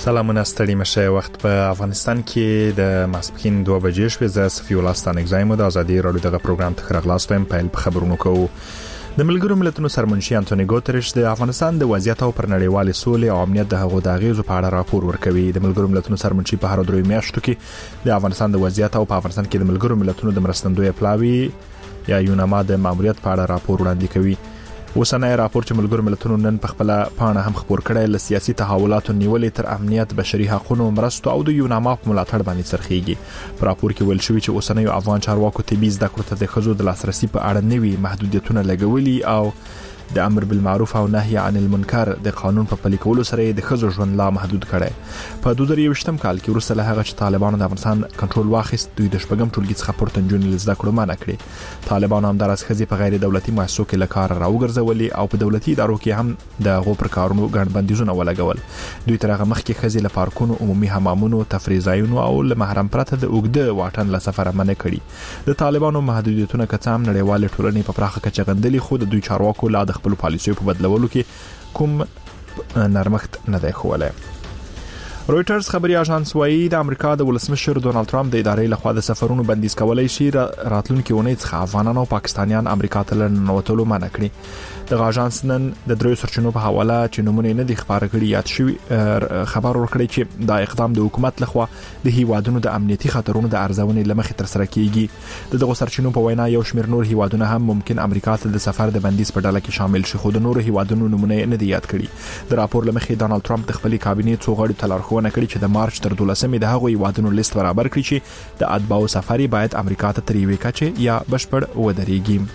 سلامونه ستړي مشه. وخت په افغانستان کې د ماسپښین 2 بجې شوې. زه صفي الله ستانک زایم د ازادي رادیو دغه پروګرام ته خبرغلاستم. په خبرونو کوو د ملګرو ملتونو سرمنشي انټونی ګوتریش د افغانستان د وضعیت او پر نړیوال سولې او امنیت د هغو د اغیزو په اړه راپور ورکوي. د ملګرو ملتونو سرمنشي په هر درې میاشتو کې د افغانستان د وضعیت او په افغانستان کې د ملګرو ملتونو د مرستندوی پلاوی یا یوناما د ماموریت په اړه راپور وړاندې کوي. اوسنۍ راپور چې ملګرو ملتونو نن په خپل پاڼه هم خبر کړی ل سیاسي تحولاتو نیولې تر امنیت، بشري حقوقو، مرستو او د یوناما په ملاتړ باندې سرخیږي. په راپور کې ویل شوی چې اوسنۍ افغان چارواکو طبي زده کړو ته د خزو د لاسرسي په اړه نوي محدودیتونه لګولي او د امر بالمعروف او نهي عن المنکر د قانون په پلي کولو سره د خزو ژوند لا محدود کړي. په 2023م کال کې وروسته له هغه چې طالبانو د افغانستان کنټرول واخیست، دوی د شپږم ټولګي څخه پورته نجونې زده کړو منع کړې. طالبانو هم درس خزي په غیر دولتي مؤسسو کې لکار راوګرځولي او په دولتي ادارو کې هم د غو پر کارونو ګڼ بندیزونه ولګول. دوی تر هغه مخکې خزي له پارکونو، عمومي حمامونو، تفریح ځایونو او له محرم پرته د اوګده واټن له سفر منع کړي. د طالبانو محدودیتونه کڅام نړیوال ټولنې په پراخه کچه غندلي، خو د دوی چارواکو لا د خپل پالیسیو په بدلولو کې کوم نرمښت نه دی ښوولی. رويټرز خبري اژانس وایي د امریکا د ولسمشر ډونالد ټرمپ د ادارې لخوا د سفرونو بندیز کولای شي راتلونکي اونۍ څخه افغانان او پاکستانیان امریکا ته ننوتلو منع کړي. د اژانس نن د دریو سرچینو په حواله چې نمونه نه دي خبره کړي یاد شوی خبر ورکړي چې دا اقدام د حکومت لخوا د هیوادونو د امنیتي خطرونو د ارزونې لمخې تر سره کیږي. دغه سرچینو په وینا یو شمېر نور هیوادونه هم ممکن امریکا ته د سفر د بندیز په ډله کې شامل شي، خو د نور هیوادونو نمونه نه دي یاد کړي. د راپور لمخې ډونالد ټرمپ د خپل کابینې څو غړو ته لارښوونه کړې چې د مارچ تر 12مې د هغو هیوادونو لیست برابر کړي چې د اتباعو سفر باید امریکا ته تر یوې کچې یا بشپړ ودرېږي.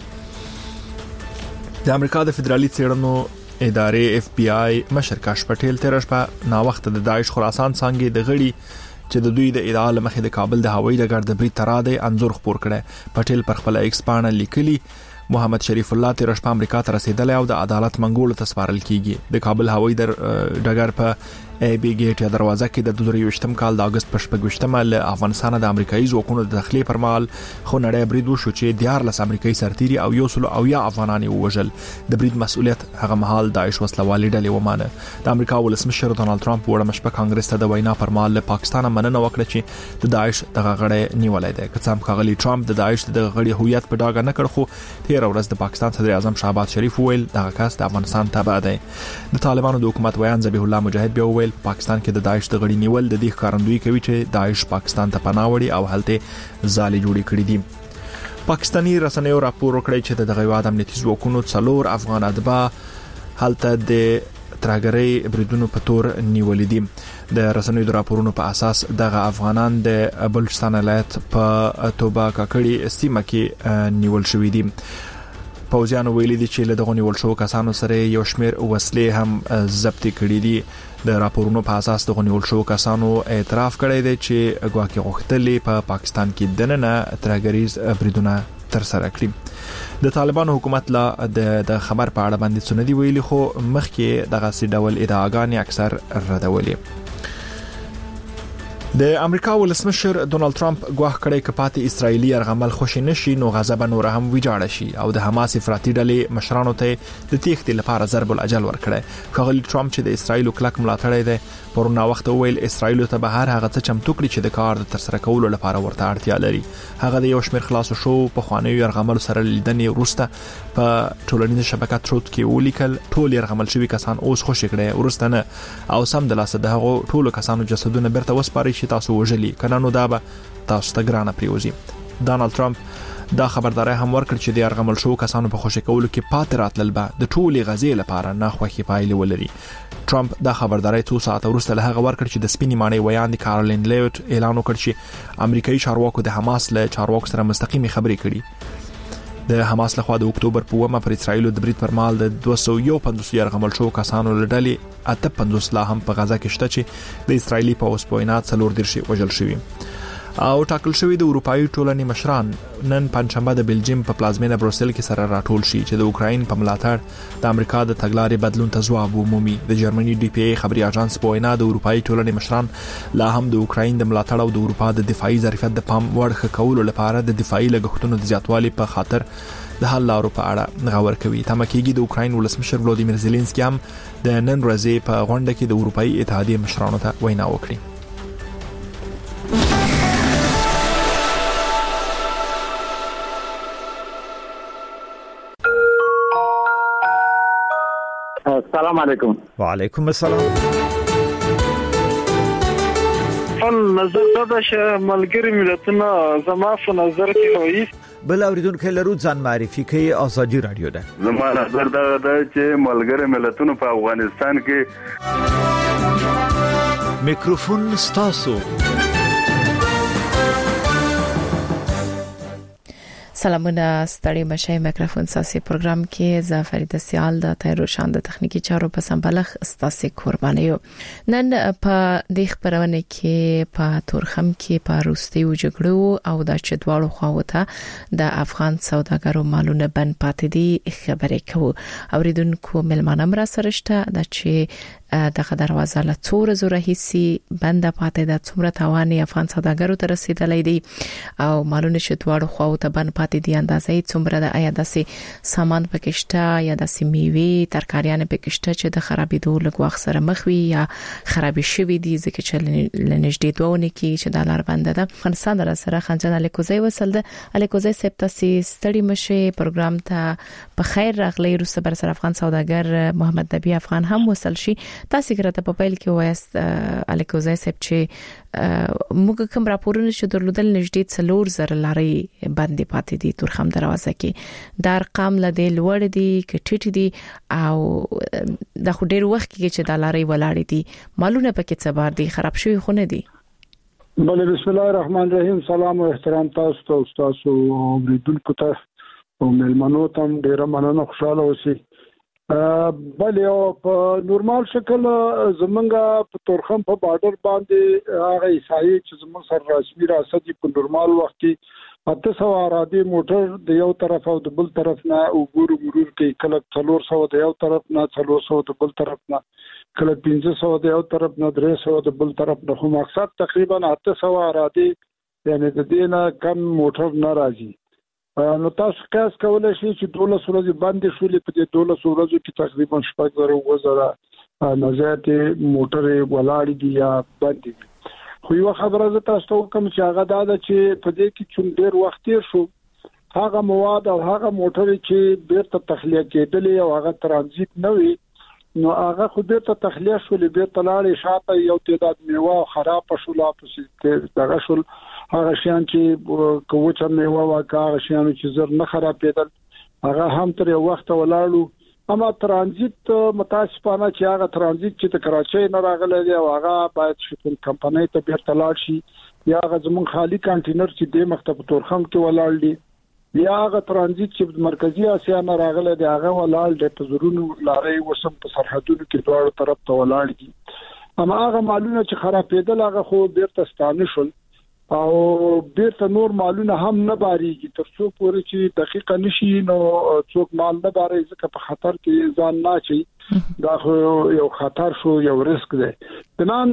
د امریکا د فدرالي څېړنو ادارې FBI مشر کاش پټیل تیر شپه نا وخت د داعش خراسان څنګه د غړي چې د دوی د ادعا لمخې د کابل د هوایي ډګر د برید تراده انزور خبر کړي. پټیل پر خپل ایکس باندې لیکلي محمد شریف الله تیر شپه امریکا ته رسیدلی او د عدالت منګولو ته سپارل کیږي. د کابل هوایي ډګر په بی ګیټ یا دروازه کې د 2023م کال د اگست په 28مه له افغانستان د امریکایي ځواکونو د داخلي پر مهال خو نړۍ برید وشو چې 14 امریکایي سرتیري او یو یا افغانان وژل. د برید مسؤلیت هغه مهال داعش وسلوالې ډلې ومانه. د امریکا ولسمشر ډونالد ټرمپ وړ مشپه کانګرس ته د وینا پر مهال له پاکستان مننه وکړه چې د داعش دغه غړي نیولای دی. کڅام خغلی ټرمپ د داعش د غړي هویت په ډاګه نه کړ، خو تیر ورځ د پاکستان صدر اعظم شهباز شریف ویل دغه کس د افغانستان تابع دی. د طالبانو د حکومت ویان ذبیح الله مجاهد بیا ویل پاکستان کې د داعش د غړي نیول د دې ښکارندوی کوي چې داعش پاکستان ته پناه وړي او هلته ځالې جوړې کړې دي. پاکستاني رسنیو راپور وکړی چې د هیواد امنیتي ځواکونو 4 افغان اتباع هلته د ترهګرۍ بریدونو په تور نیولې دي. د رسنیو د راپورونو په اساس دغه افغانان د بلوچستان ولایت په توبه کاکړي سیمه کې نیول شوې دي. پوځیانو ویلي دي چې له دغه نیول شوو کسانو سره یو شمېر وسلې هم ضبط کړي دي. د راپورونو په اساس دغه نیول شوو کسانو اعتراف کړی دی چې ګواکې غوښتلې په پاکستان کې دننه ترهګریز بریدونه تر سره کړي. د طالبانو حکومت لا د خبر په اړه باندې څه نه دی ویلي، خو مخکې دغه سي ډول ادعاګانې اکثر ردولې. د امریکا ولسمشر ډونالد ټرمپ ګواښ کړی چې پاتې اسرایلی ارغمل خوشی نشي نو غضب نور هم ویجاړ شي او د حماس افراطي ډلې مشرانو ته د تېښتې لپاره ضرب الاجل ورکړي. خغلی ټرمپ چې د اسرایل کلک ملاتړی دی پرونه وخت ویل اسرایل ته به هر هغه څه چمتو کړي چې د کار د تر سره کولو لپاره ورته اړتیا لري. هغه د یو شمېر خلاصو شو په خوانیو ارغمل سره لیدنې وروسته په ټولنیزه شبکه تروت کې ولیکل ټول ارغمل شوی کسان اوس خوشی کړي ورسته نه او سم د لاسه دغه ټول کسانو جسدونه برته وسپاري چې تاسو وژلي کنه نو دا به تاسو ته ګرانه پریوزي. ډونالد ټرمپ دا خبرداري هم ورکړ چې د ارغمل شو کسانو په خوشی کولو کې پاتې راتلل به د ټولي غزې لپاره نه خوخي پایلې ولري. ټرمپ دا خبرداري 2 ساعته وروسته له هغه ورکړ چې د سپینی معنی ویان د کارولین لیوټ اعلان وکړ چې امریکایي چارواکو د حماس له چارواکو سره مستقیمي خبرې کړي. د حماس لخوا د اکتوبر په 1 پر اسرایل د برید پر مهال د 250 ارغمل شو کسانو لړلې 58 لا هم په غزا کې شته چې د اسرایلی پوځ په وینا 4 وژل شوي. او ټاکل شوی د اروپאי ټولنې مشران نن پنځشنبه د بلجیم په پلازمینه بروسل کې سره راټول شي چې د اوکراین په ملاتړ د امریکا د تګلارې بدلون ته ځواب ومومي. د جرمني ډي پی ای خبري اژانس په وینا د اروپאי ټولنې مشران لا هم د اوکراین د ملاتړ او د اروپا د دفاعي ظرفیت د پام وړ کولو لپاره د دفاعي لګښتونو د زیاتوالي په خاطر د حل لارو په اړه غور کوي. تمکیږي د اوکراین ولسمشر ولودیمیر زيلنسکي هم د نن ورځې په غونډه کې د اروپאי اتحادیې مشرانو ته وینا وکړه. السلام علیکم. وعلیکم السلام. نظر دا چې ملګری ملتونه زما په نظر کې وایي بل اوریدونکو لرو ځان معرفي کوي ازادي رادیو ده. زما نظر دا چې ملګری ملتونه په افغانستان کې میکروفون ستاسو. سلامونه ستړي مشه میکروفون ساسي پروګرام کې ز فرید سیال د تایرو شاند تخنیکی چارو په سمبلخ ستاسي قرباني یو. نن په د خبرونه کې په تورخم کې په روسي وجګړو او د چدوالو خواوته د افغان سوداګرو مالونه بن پاتې دي خبرې کوو. اوریدونکو ملمانه مرا سرهشته د چې دغه دروازه له څور زره هيسي بنده پاتې د څومره تواني افغان سوداګرو ته رسیدلې دي او مالونه شتواړو خواوته بن پاتې دي اندازې څومره د آیا داسې سامان پکشته یا داسې میوه ترکاریان پکشته چې د خرابېدو لګوخ سره مخ وي یا خرابې شوي دي ځکه چې لنجدي دوونه کې چې دلار بنده ده. افغانستان در سره خنجان الیکوزی وصل ده. الیکوزی سپتاسي ستړي مشه پروګرام ته په خیر راغلی. روس بر سر افغان سوداګر محمد نبی افغان هم وصل شي. تاسو ګرته په پیل کې وایست الیکوزی سپ چې موږ کوم راپورونه چې درلودل نږدې 4,000 لارې باندې پاتې دي تورخم دروازه کې. د ارقام لدې لوړ دي کټټ دي او د خو ډیر وخت کې چې د لارې ولاړې دي مالونه پکې څه بار دي خراب شوی خو نه دي. بله بسم الله الرحمن الرحیم. سلام او احترام تاسو ته تاسو اوریدونکو ته او ملمنو ته ډیر مننه خوشاله اوسئ. بله او په نورمال شکل زمونږه په تورخم په بارډر باندې هغه ایسایي چې زموږ سره رسمي راځي په نورمال وخت کې 800 ارادي موټر د یو طرف او د بل طرف نه وګورو مرور کوي. کله 400 د یو طرف نه 400 د بل طرف نه کله 500 د یو طرف نه 300 د بل طرف نه. خو مقصد تقریبا 800 ارادي یعنی د دینه کم موټر ناراضي. نو تاسو قیاس کولای شئ چې 12 ورځې باندې شولې په دې 12 ورځو کې تقریبا 4,000 نزات موټر ولاړ دي یا باندې دي. خو یو خبره زه تاسو ته کوم چې هغه دا ده چې په دې کې چې ډېر وخت تیر شو هغه مواد او هغه موټر چې بیرته تخلیه کېدلې او هغه ترانزیت نه وي نو هغه خو بیرته تخلیه شولې بیرته لاړې شاته یو تعداد میوه خراب شول په دغه شول هغه شیان چې کوچه میوه واکه هغه شیان چې زر نه خرابېدل هغه هم تر یو وخت ولاړو. اما ترانزیت متاسفانه چې هغه ترانزیت چې د کراچۍ نه راغلی دی او هغه باید شپږ کمپنۍ ته بیرته لاړ شي یا هغه زموږ خالی کانټینر چې د مکتب تورخم کې ولاړ دي یا هغه ترانزیت چې مرکزی اسیا نه راغلی دی هغه ولاړ دی په زرونو لارې وسم په سرحدونو کې دواړو طرف ته ولاړ دي. اما هغه مالونه چې خرابېدل هغه خو بیرته ستانه شول او بیرته نور مالونه هم نه باریږي تر څو پورې چې دقیقه نشي نو څوک مال نه باري ځکه په خطر کې ځان نه چي دا یو خطر شو یو ریسک دی. بنان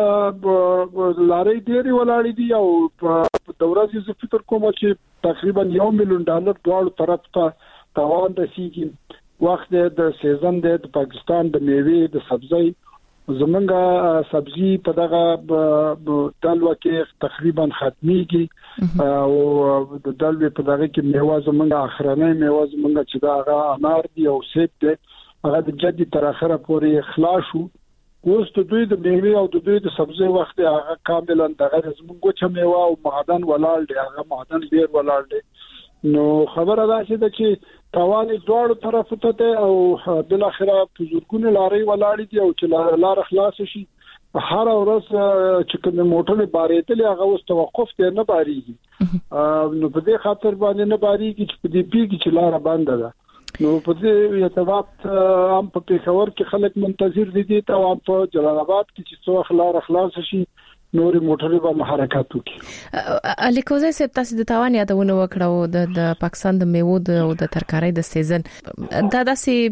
لارې ډېری ولاړې دي او په دورازي زه فکر کوم چې تقریبا $1 مليون دواړو طرف ته توان رسیږي. وخت د سیزن د پاکستان د میوه د سبزی زمونږه سبزی په دغه دلوا کې تقریبا ختميږي او د دلوي په دغه کې میوه زمونږه اخرنۍ میوه زمونږه چې دا انار دی او سیب دی هغه د جدي تر اخره پورې خلاص شو. اوس ته دوی د میوه او د دوی د سبزی وخت هغه کاملا دغه زمونږه چې میوه او معدن ولاړ دی هغه معدن ډیر ولاړ دی. نو خبره ده چې توان دوړو طرف ته او بل اخره په زورګونه لارې ولاړې دي او چې لار خلاص شي هر ورځ چې کوم موټر بارېدل هغه اوس توقف ته نه باریږي. نو په دې خاطر باندې نه باریږي چې په دې پیګي چې لار بنده ده. نو په دې ارتباط هم په پیښور کې خلک منتظر دي ته او په جلال آباد کې چې څو لار خلاص شي نورې موټرې به حرکت وکړي. الیکوزه سپ تاسو د تاوان یادونه وکړو د پاکستان د میوو د ترکارۍ د سیزن دا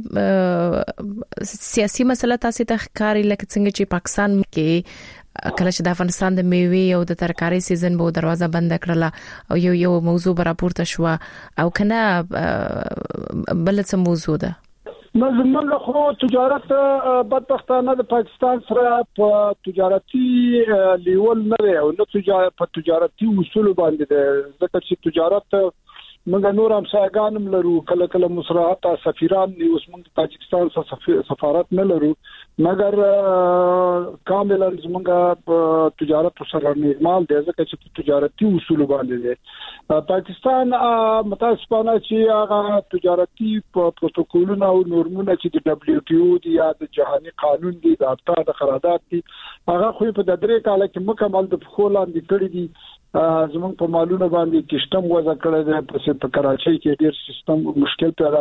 داسې سیاسي مسله تاسو ته ښکاری لکه څنګه چې پاکستان کې کله چې د افغانستان د میوې او د ترکارۍ سیزن به دروازه بند کړله او یو موضوع راپورته شو او کنه بل څه موضوع ده زموږ خو تجارت بدبختانه د پاکستان سره په تجارتي لیول نه دی او نه په تجارتي اصول باندې ده ځکه چې تجارت موږ نور هم ساګانم لرو کله مصرحات سفیران دی اوس موږ پاکستان سره سفارت نه لرو مګر کاملا موږ تجارت سره نورمال دی ځکه چې تجارتي اصول باندې دی پاکستان متاسفانه چې هغه تجارتي پروتوکولونه او نورمونه چې د دبليو ټي او دی یا د جهاني قانون دی د افتا د قرارداد دی هغه خو په د درې کال کې مکمل د خولان دي کړی دي زمونږ په مالونو باندې کشتم وځ کړی د په کراچۍ کې ډیر سیستم مشکل پیدا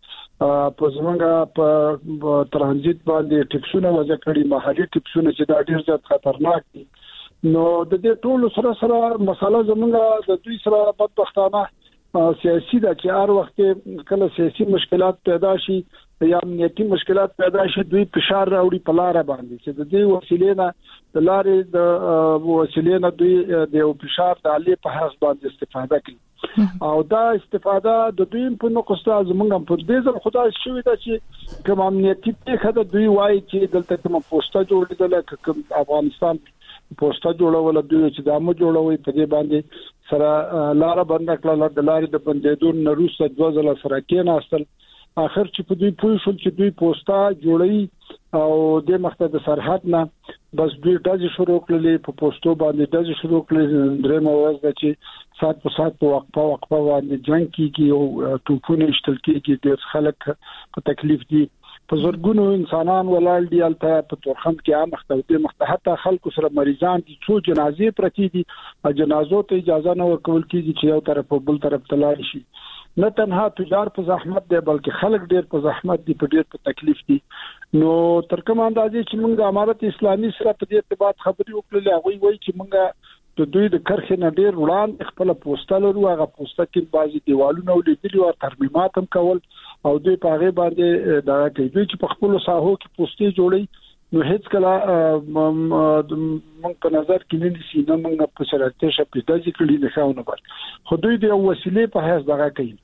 کړی په زمونږ په ترانزیت باندې ټیکسونه وځ کړی محلي ټیکسونه چې دا ډیر زیات خطرناک دي نو د دې ټول سره مسله زمونږ د دوی سره بدبختانه سیاسي د چار وخت کله سیاسي مشکلات پیدا شي یا امنیتي مشکلات پیدا شي دوی فشار راوړي په لار باندې چې د دې وسیلې نه د لارې د وسیلې نه دوی د فشار د علي په حساب باندې استفاده کوي او دا استفاده د دوی په نقص زمونږ په دې ځل خدای شوی دا چې کوم امنیتي ته دوی وایي چې دلته کوم پوسټه جوړېدل کوم افغانستان پوسټه جوړول دوی چې دامه جوړوي په دې باندې سره لار بند کړل د لارې د بندیدون نه روسه د وزله سره کېناستل اخر چې په دوی پوه شول چې دوی پوسټه جوړي او د مخته د سرحد نه بس دوی دځ شروع کړلې په پوسټو باندې دځ شروع کړلې درې موازه چې سات په سات وقفه باندې جنگ کیږي او توپونه اشتل کیږي د خلک په تکلیف دي په زورګونو انسانان ولال دي الته په تورخم کې عام مختلف حتی خلکو سره مریضان دي څو جنازې پرتی دي جنازو ته اجازه نه ورکول کیږي چې یو طرف په بل طرف تلل شي نه تنها تجار په زحمت دی بلکې خلک ډیر په زحمت دي په ډیر په تکلیف دي نو تر کوم اندازې چې موږ امارت اسلامي سره په دې ارتباط خبرې وکړلې هغه وایي چې موږ د دوی د کرخې نه ډیر وړاندې خپل پوسټل ورو هغه پوسټه کې بعضي دیوالونه ولې او ترمیمات هم کول او دوی په هغه باندې دا کوي دوی چې په خپل ساحو کې پوسټي جوړي نو هیڅ کله موږ په نظر کې نه نسی نه موږ په شرایطو شپې د ځکړي نه خاونه بل خو دوی د وسیلې په هیڅ دغه کوي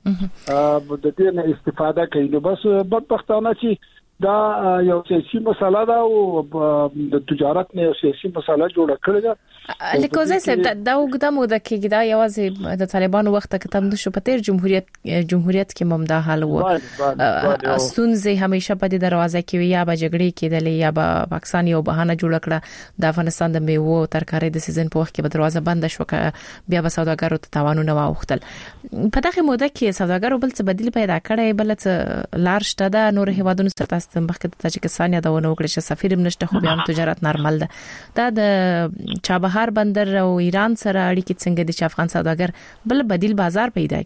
د دې نه استفاده کوي نو بس بدبختانه چې دا یو سیاسي مسله ده او د تجارت نه یو سیاسي مسله جوړه کړې ده لیکوزه سب دا وګدا مو د کې دا یوازې د طالبانو وخت کې تم د شپتیر جمهوریت کې ممدا حال وو ستونزې همیشه په دې دروازه کې یا به جګړې کېدلې یا به پاکستان یو بهانه جوړ کړه د افغانستان د میوو ترکارۍ د سیزن په وخت کې به دروازه بند شو بیا به سوداګرو ته تاوانونه واوختل په دغه موده کې سوداګرو بل څه بدیل پیدا کړي بل څه لار شته د نور هیوادونو سره مخکې د تاجکستان یادونه وکړه چې سفیر نشته خو بیا هم تجارت نارمل ده دا د چابهار بندر او ایران سره اړیکې څنګه دي چې افغان سوداګر بل بدیل بازار پیدا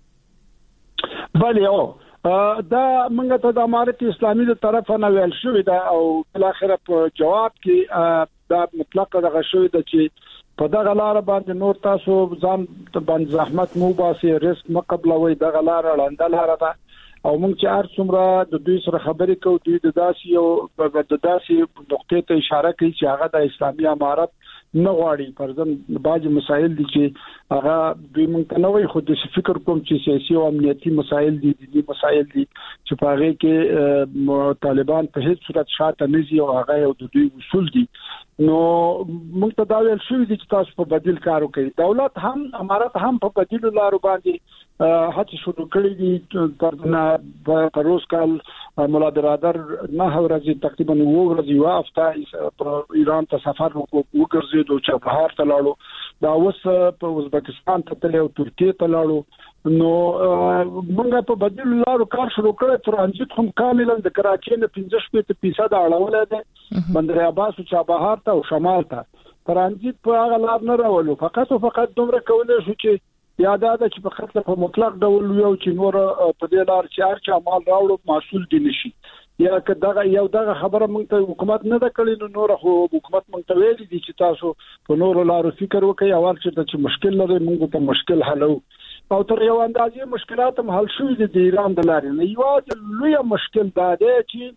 کړي بله او دا موږ ته د امارت اسلامي د طرف نه ویل شوې ده او بل اخر په جواب کې دا مطلق دغه شوې ده چې په دغه لار باندې نور تاسو ځان باندې زحمت مو باسي ریسک مقبلوي دغه لار لاندې لار ده او موږ چې هر څومره د دوی سره خبرې کوو دوی د داسې نقطې ته اشاره کوي چې هغه د اسلامي امارت نه غواړي فرضاً بعض مسایل دي چې هغه دوی موږ ته نه وایي خو د فکر کوم چې سیاسي او امنیتي مسایل دي دي مسایل دي چې په هغه کې طالبان په هیڅ صورت شاته نه ځي او هغه یو د دوی اصول دي نو موږ ته دا ویل شوی دي چې تاسو په بدیل کار وکړئ دولت هم امارت هم په بدیل لارو باندې هڅه شروع کړې دي تر روز کال مولا برادر نه ورځي تقریبا وګرځي وافته په ایران ته سفر وکړي د چابهار ته لاړو دا اوس په ازبکستان ته تللی او ترکیه ته لاړو نو موږ په بدیل لارو کار شروع کړی ترانزیت هم کاملا د کراچۍ نه 15% اړول دي بندر عباس او چابهار ته او شمال ته ترانزیت په هغه لار نه راولو فقط دومره کولای شو چې یاد ده چې په خپل په مطلق ډول یو چې نور په دې لار چې هر چا مال راوړو محصول دي نشي یا کداغه یو دغه خبره مونږ ته حکومت نه د کړی نو نور خو حکومت مونږ ته ویلي دي چې تاسو په نور لارو فکر وکړئ او چې مشکل لري مونږ ته مشکل حلو او تر یو اندازې مشکلات هم حل شوي دي د ایران د لارې نه یو لوی مشکل دا دی چې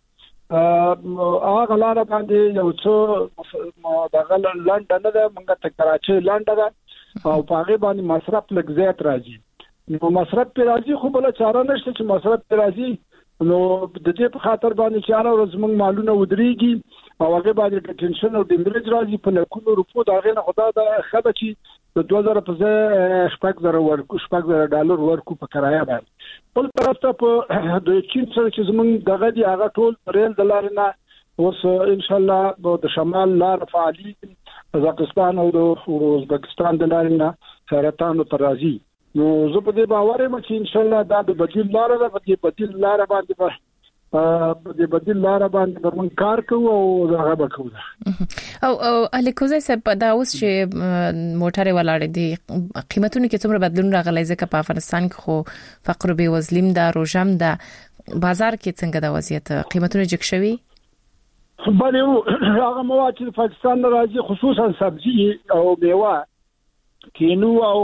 هغه لاره باندې یو څه دغه لنډه نه ده موږ ته کراچي لنډه ده او په هغه باندې مصرف لږ زیات راځي نو مصرف په راځي خو بل چاره نشته چې مصرف په راځي نو د دې په خاطر باندې چې هر ورځ موږ مالونه ودرېږي او هغه باندې د ټنشن او د مرج راځي په لکونو روپو دا غنه خدا د خبره چې د 2000 په ځای $6,000 ډالر ورکو په کرایه باندې بل طرف ته په د چین سره چې زمونږ دغه دی هغه ټول ریل د لارې نه اوس ان شاء الله د شمال لار فعالي قزاقستان او د ازبکستان د لارې نه سرطان تر راځي نو زه په دې باور یم چې ان شاء الله دا د بدیل لار ده په بدیل لار باندې د بدیل لار باندې موږ کار کوو او هغه به کوو او الیکوزای صاحب دا اوس چې موټر ولاړ دي قیمتونه کې څومره بدلون راغلی ځکه په افغانستان کې خو فقر به وزلیم دا روجم دا بازار کې څنګه د وضعیت قیمتونه جګ شوي بلې هغه مواد چې پاکستان راځي خصوصا سبزی او میوه کینو او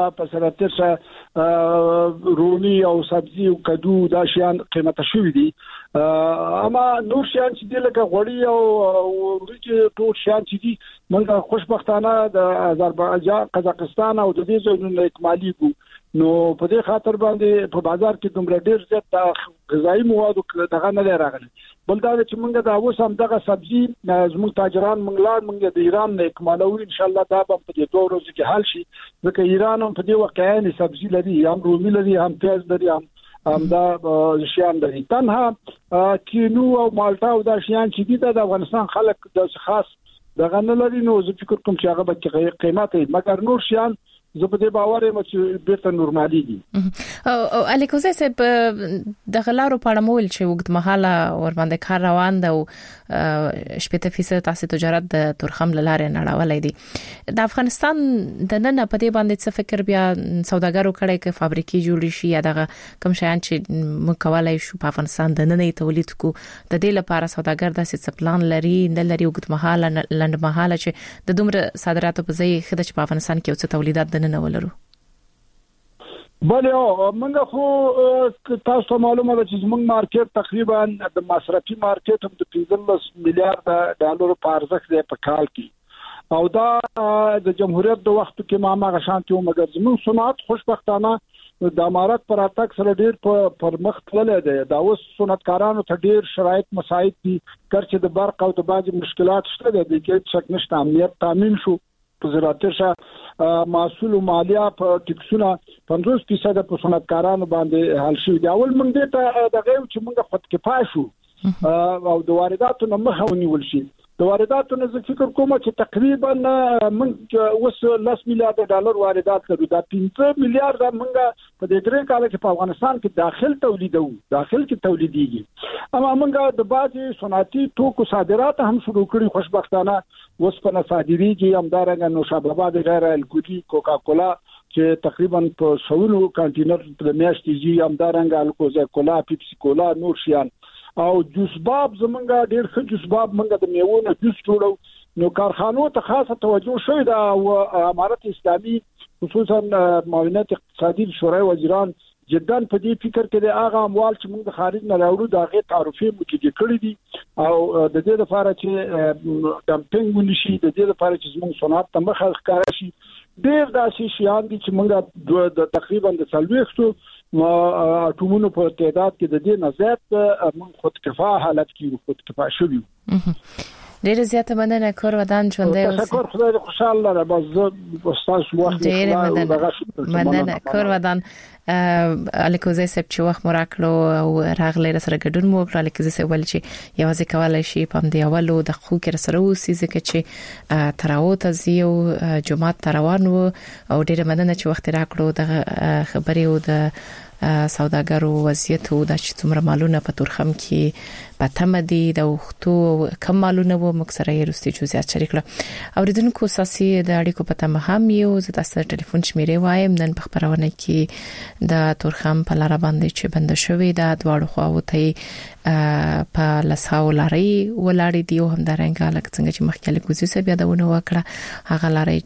پسراتر رومي او سبزی او کدو دا شیان قیمته شوې دي اما نور شیان چې د لکه غوړي او ورچې ټول شیان چې دي موږ خوشبختانه د آذربایجان قزاقستان او د دې ځایونو اکمالي کو نو په دې خاطر باندې په بازار کې دومره ډیر زیات غذایی مواد دغه نه راغلي بل دا چې موږ دا اوس هم دغه سبزی زموږ تاجران موږ د ایران نه اکمالو ان شاء الله دا په دې 2 ورځې کې حل شي ځکه ایران هم په دې واقعي سبزی لري هم رومي لري هم پیاز لري هم دا شیان لري تنها کینو او مالټا او دا شیان چې دي د افغانستان خلک د خاص دغه نه لري نو زه فکر کوم چې هغه به قیمت مګر نور شیان زه په دې باور یم چې بیرته نورمالي دي او الیکوزای صاحب د غلارو پړمول چې وګت مهاله ور باندې کار روان ده او 80% تاسو تجارت د تورخم لاره نړاولې دي د افغانستان د نن په دې باندې څه فکر بیا سوداګرو کړي ک فابریکې جوړ شي یا دغه کوم شیان چې مکوالای شو په افغانستان د نن تولید کو د دې لپاره سوداګر د څه پلان لري نه لري وګت مهاله لند مهاله چې د دومره صادراتو په ځای خدای چې په افغانستان کې څه تولیدات نه ولرو بله موږ خو تاسو معلومه ده چې موږ مارکیټ تقریبا د مصرفي مارکیټ هم د $15 میلیارډ په ارزښت دی په کال کې او دا د جمهوریت د وخت کې ما غشانتي مګر زموږ صنعت خوشبختانه د امارات پر اتاک سره ډیر پر مخ تللی دی دا اوس صنعتکارانو ته ډیر شرایط مساعد دي چې د برق او د باج مشکلات شته دي چې شک نشته امنیت تامین شو په زراعتي محصول او مالیه په ټیکسونه 50% په صنعتکارانو باندې حل شي دا اول موږ ته دغه چې موږ خود کفایه شو او د وارداتو نه مخه ونیول شي د وارداتو نه فکر کوم چې تقریبا موږ اوس $10 میلیارډ واردات لرو دا $15 میلیارډ موږ په دې درې کال کې په افغانستان کې داخل کې تولیديږي اما موږ د باجې صنعتي توکو صادرات هم شروع کړی خوشبختانه اوس په صادریږي همدارنګه نوشاباد غیر الکولي کوکاکولا چې تقریبا په 100 کانټینر د میاشتې جی همدارنګه الکوزا کولا پیپسي کولا نور شیان او جوس باب زمونږه ډېر ښه جوس باب مونږ د میوونو جوس جوړو نو کارخانو ته خاصه توجه شوی دا او امارت اسلامي خصوصا معاونت اقتصادي شورای وزیران جدا په دې فکر کې د هغه اموال چې موږ خارج نه راوړو دا غي تعرفي مکیږي کړی دي او د دې لپاره چې ډمپینګ ونشي د دې لپاره چې موږ صنعت ته مخه ښکارا شي ډېر داسې شیان دي چې موږ د تقریبا د 40 اټومونو په تعداد کې د دې نزات موږ خود کفایه حالت کې خود کفایه شوی ډېر زیاته مننه کور ودان ژوندۍ اوسئ تشکر خدای خوشاله را باز تاسو وخت مننه کور ودان الیکوزای صاحب چې وخت مراکړو او راغلی سره ګډون مو کړل الیکوزای صاحب ول چې یوازې کولای شي په دې اولو د خو کې سره اوسې ځکه چې تراوت ازیو جمعه تروان او ډېر مننه چې وخت راکړو د خبرې او د سوداګرو وضعیت او د څومره مالونه په تورخم کې پاتمه دي د وختو کم مالونه وو مکسره یې رستي جزئیات شریکله اوریدونکو ساسي د اړیکو په تمه هم یو زه تاسو ټلیفون شمیرې وایم نن په خبرونه کې د تورخم په لار باندې چې بند شوې د دواړو خواو ته په لساو لاري ولاړې دی او همدارنګه لکه څنګه چې مخکې کوزي سبیا دونه وکړه هغه لاري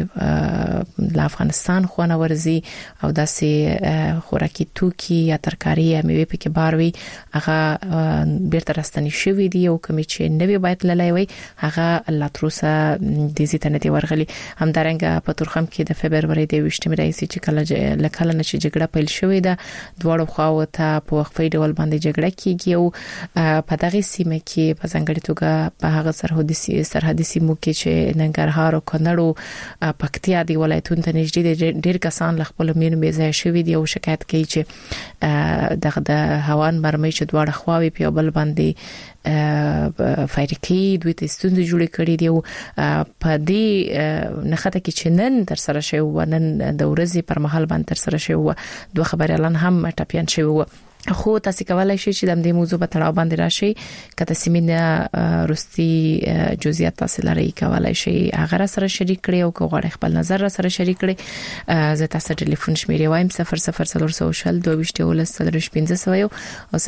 چې د افغانستان خونه ورزي او داسې خوراکي توکي یا ترکاری یا میوه پکې باروي هغه بیرته راستنی شوې دي او کوم چې نوې باید لای وي هغه لاتروسه د زیتنه دی ورغلي همدارنګه په تورخم کې د فبرवरी د 28 رئیس چې کله لکه نه چې جګړه پیل شوې ده دواړو خواو ته په وقفې ډول باندې جګړه کیږي او په دغه سیمه کې په ځانګړي توګه په هغه سرحدي سیمو کې چې ننګرهار او کونړ پکتیا دی ولایتونو ته نږدې ډېر کسان خپل مینو به ځای شوی دی او شکایت کوي چې د هوان مرمۍ چې دواړه خواوې په بل باندې فایرکی دوی ته ستوند جوړ کړي دی او په دې نخته کې چې نن تر سره شوی ونن د ورځې پر مهال باندې تر سره شوی دوه خبري اعلان هم ټاپيان شوی خو تاسو کولای شئ چې د دې موضوع په تړاو باندې راشي کته سیمینه رستي جزئیات تاسو لري کولای شئ هغه سره شریک کړئ او کوغړ خپل نظر سره شریک کړئ زه تاسو ټلیفون شمیرې وایم 0040 2215 او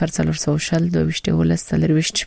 0040 2215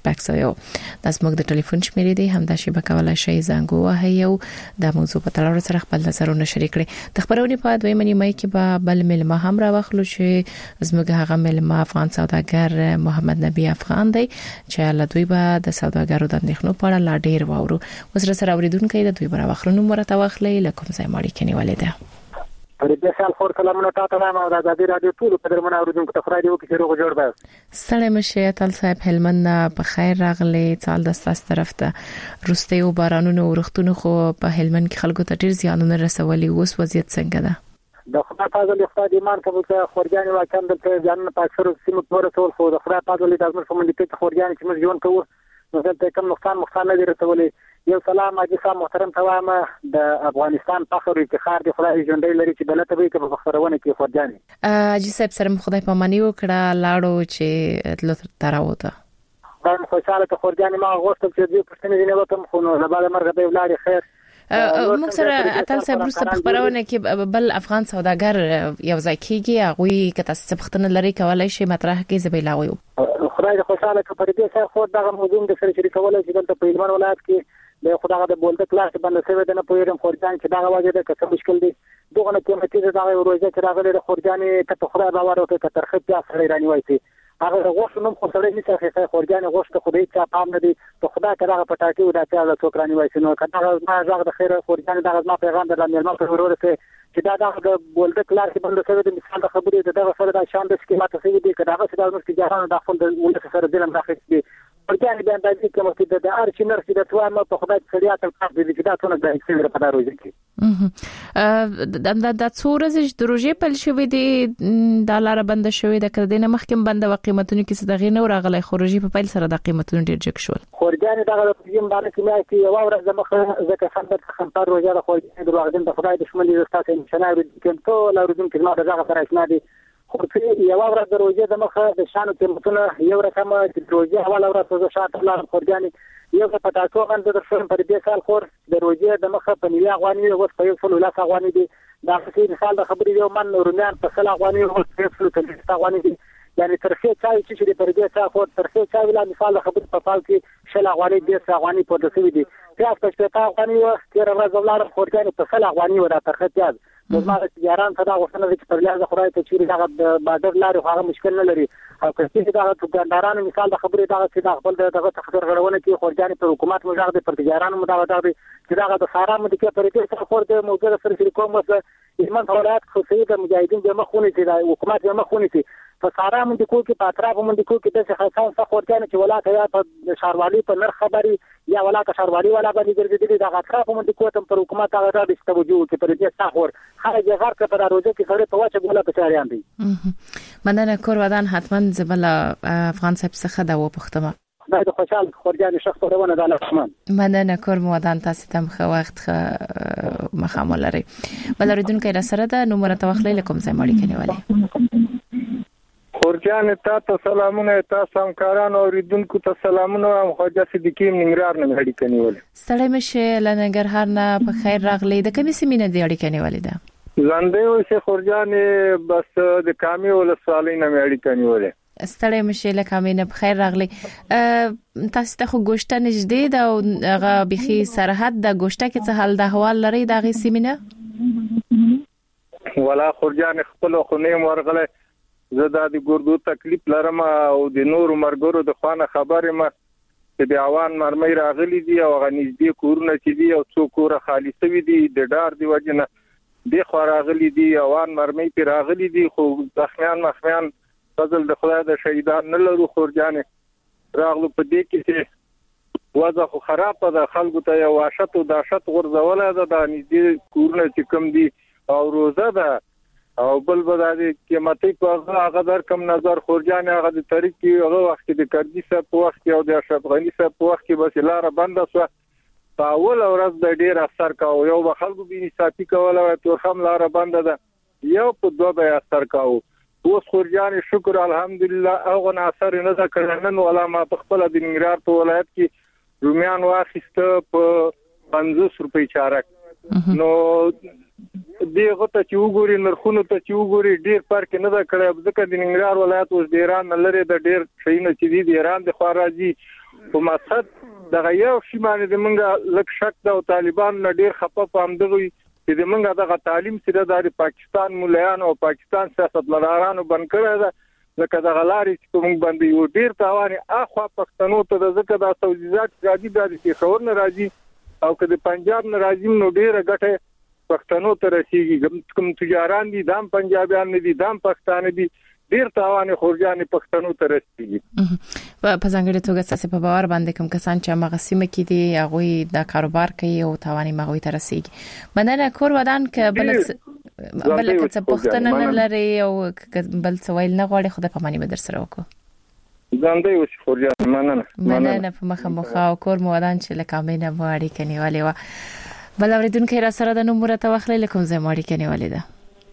دا زموږ د ټلیفون شمیرې دی هم دا شی به کولای شئ زنګ وهي او د موضوع په تړاو سره خپل نظرونه شریک کړئ د خبرونې په دویمه نیمه کې به بل ملما هم راوخلو چې زموږ هغه ملما افغان سوداګر محمد نبی افغان دی چې له دوی به د سوداګرو د اندېښنو په اړه لا ډیر واورو وسره سره اوریدونکو د دوی بر واخرونو مرته واخلې لکه ځای ماړي کني ولیده پر دې سال خور کلمونه تاسو ته د ازادي رادیو ټول په درمن اوریدونکو ته خورای دی چې روغ جوړ به ستړي مشه تل صاحب هلمند په خیر راغلي چال د ستاسو طرف ته روستي او بارانونو ورختونو خو په هلمند کې خلکو ته ډیر زیانونه رسولي اوس وضعیت څنګه ده د خدای فضل اقتصادي ایمان قبول کړ خورجاني واکم د ځان په اکثر سیمو پورې ټول خو د خدای فضل د ازمن کوم د خورجاني چې موږ ژوند کوو نو دلته کوم نقصان نه رسولي یو سلام اجي صاحب محترم توام د افغانستان فخر او افتخار د خدای ژوندۍ لري چې بلته به کې په فخرونه کې خورجاني اجي صاحب سره خدای پاماني وکړه لاړو چې تل تراوته دا خوشاله ته خورجاني ما غوښتل چې دې پښتنې نه وکم خو نو زباله مرغه به ولاري خیر موږ سره اتل صاحب روسته خبرونه کې بل افغان سوداګر یو ځای کېږي هغه کته سپختنه لري کولای شي مطرح کې زبیلاوي خدای خوشاله ته پر دې سره خو دغه موضوع د سره شریکولای چې دلته په ایمان ولایت کې د خدای د بولته کلاس باندې سوي د نه پویرم خورجان چې دغه واجب ده که مشکل دي دغه نه قیمتي دغه روزه چې راغلي د خورجاني ته خدای باور وکړي که ترخه بیا سره رانی وایي هغه غوښتل نو خو سره نشي خې خورجاني غوښته خدای ته پام نه دي ته خدای ته هغه پټاکی ودا چې له څوکرانی وایي نو کله ما زغ د خیر خورجاني دغه ما پیغام درلمه ما په ورور چې دا د بولته کلاس باندې سره د مثال د خبرې دغه سره د شان د سکیمات څخه دي چې دغه سره د مسجدانو د خپل د ولس سره د لم راخې دي ورته د اندازې کوم چې د ارچینر چې د توام په خدای سړیا تل کار دي چې دا څونه د اکسل په دروځي کې د څورز د روزي په شوې دي د لار بند شوې د کړدنه محکم بند او قیمتونو کې صدغې نو راغلي خروجي په پیل سره د قیمتونو ډیر جګ شول خورجان دغه په یم باندې کې مې کې یو ورځ مخه زکه خندت خمپار روزه د خورجان د وغدن د خدای دښمن دي تاسو نشنه کوم ټول اوردون کې ما دغه سره اسنه دي خو چې یو ورځ د روزه د مخه د شانو قیمتونه یو رقم د روزه حواله ورځ شاته لار خورجان یو په تاسو باندې د شرم پر دې سال خور د روزه د مخه په نیوه افغاني او په یو فل ولاس افغاني دي دا څه مثال د خبرې یو من رومیان په سل افغاني او په یو فل ته افغاني دي یعنی ترخه چای چې پر دې څا خور ترخه چای ولا مثال د خبرې په فال کې شل افغاني د افغاني په دسوي دي پیاز په شپه افغاني او تیر ورځ ولار خورجان په سل افغاني ولا ترخه پیاز زما د یاران صدا غوښتنه چې پر لیاز خدای ته چیرې دغه بادر لاري هغه مشکل نه لري او کله دغه دکاندارانو مثال د خبرې دغه چې د خپل دغه تخسر غړونه کې خورجان پر حکومت مجاغ د پر تجارانو مداغه چې دغه د سارا مدکې پر دې سره خور د موضوع سره شریک کوم مثلا ایمان ولایت خو سید مجاهدین د مخونه چې د حکومت د مخونه چې په سارا مندکو کې په اطراف مندکو کې د خاصان څخه خورجان چې ولاته یا په شاروالي په نرخ خبري یا ولاته شاروالي ولا باندې ګرځېدلي د اطراف مندکو ته پر حکومت هغه د توجه کې پر دې څخه خارج غار ته په روزه کې سره په واچ ګوله په چاریان دي مننه کور ودان حتما زبل افغان صاحب څخه دا وپختمه دا د خوشحال خورجان شخص ورونه د لحمان مننه کور مودان تاسو ته مخ وخت مخامل لري بل ردونکو را سره د نمبر توخلې لکم ځای مړی کنيواله خورجان ته سلامونه تاسو همکارانو او ردونکو ته سلامونه هم خواجه صدیقی ننګرهار نه اړیکې کنيواله ستړی مشه لنګرهار نه په خیر راغلی د کومې سیمینه دی اړیکې کنيواله ده زنده اوسه خورجان بس د کامی ولسوالۍ نه اړیکې کنيواله ستړی مشه لکه امینه بخیر راغلی. تاسو ته خو ګوشته نږدې ده او هغه بخي سرحد د ګوشته کې څه حل د احوال لري د غي سیمینه؟ ولا خورجان خپل خو نیم ورغله زه د ګردو تکلیف لرم او د نور مرګرو د خوانه خبره ما چې د اوان مرمۍ راغلي دي او غنځدي کورونه چې دي او څو کور خالی شوی دي د ډار دی وجنه د خو راغلي دي اوان مرمۍ پر راغلي دي خو ځخمیان مخمیان فضل د خدای د شهیدان نه لرو خورجان راغلو په دې کې چې وضع خو خراب ده خلکو ته یو وحشت او دهشت غورځول ده د نږدې کورونه چې کم دي او روزه ده او بل بدادي قیمتي په هغه در کم نظر خورجان هغه د طریق کې هغه وخت د کردي صاحب په وخت او د اشرف غنی صاحب په وخت کې بس لار بند شو په اول ورځ د ډیر اثر کاو یو خلکو به انصافي کول او تورخم لار بند ده یو په دوه به اثر کاو اوس خورجان شکر الحمدلله هغه اثر نه ذکرنن ولا ما په خپل د ننګرهار په ولایت کې رومیان واخیسته په 50 روپۍ چارک نو دغه ته چې وګوري نرخونو ته چې وګوري ډیر فرق نه ده کړی ځکه د ننګرهار ولایت اوس د ایران لري د ډیر شینه چې د ایران د خارجي په مقصد دغه یو شی باندې د منګه لک شک د طالبان نه ډیر خپه پام دغه چې د منګه دغه تعلیم سره د پاکستان مولایان او پاکستان سیاستمدارانو بن کړی ده ځکه د غلاري چې موږ باندې یو ډیر تاوان اخوا پښتنو ته ځکه د توجیهات راځي د خبر نه راځي او که د پنجاب نه راځي نو ډیره ګټه پښتنو ته رسیږي کوم تجاران دي دام پنجابیان نه دي دام پښتانه دي ډیر تاوان خورجان پښتنو ته رسیږي په ځانګړي توګه تاسو په باور باندې کوم کسان چې مغسیمه کې دي هغه د کاروبار کوي او تاوان مغوي ته رسیږي مننه کور ودان ک بل څه پښتنه نه لري او بل څه ویل نه غواړي خدای په معنی به در سره وکړو ځاندې اوس خورجان مننه په مخه او کور مو ودان چې لکه امینه واړی کني والي وا بل اوریدونکو را سره د نومره توخلې لکم زموړي کني والي ده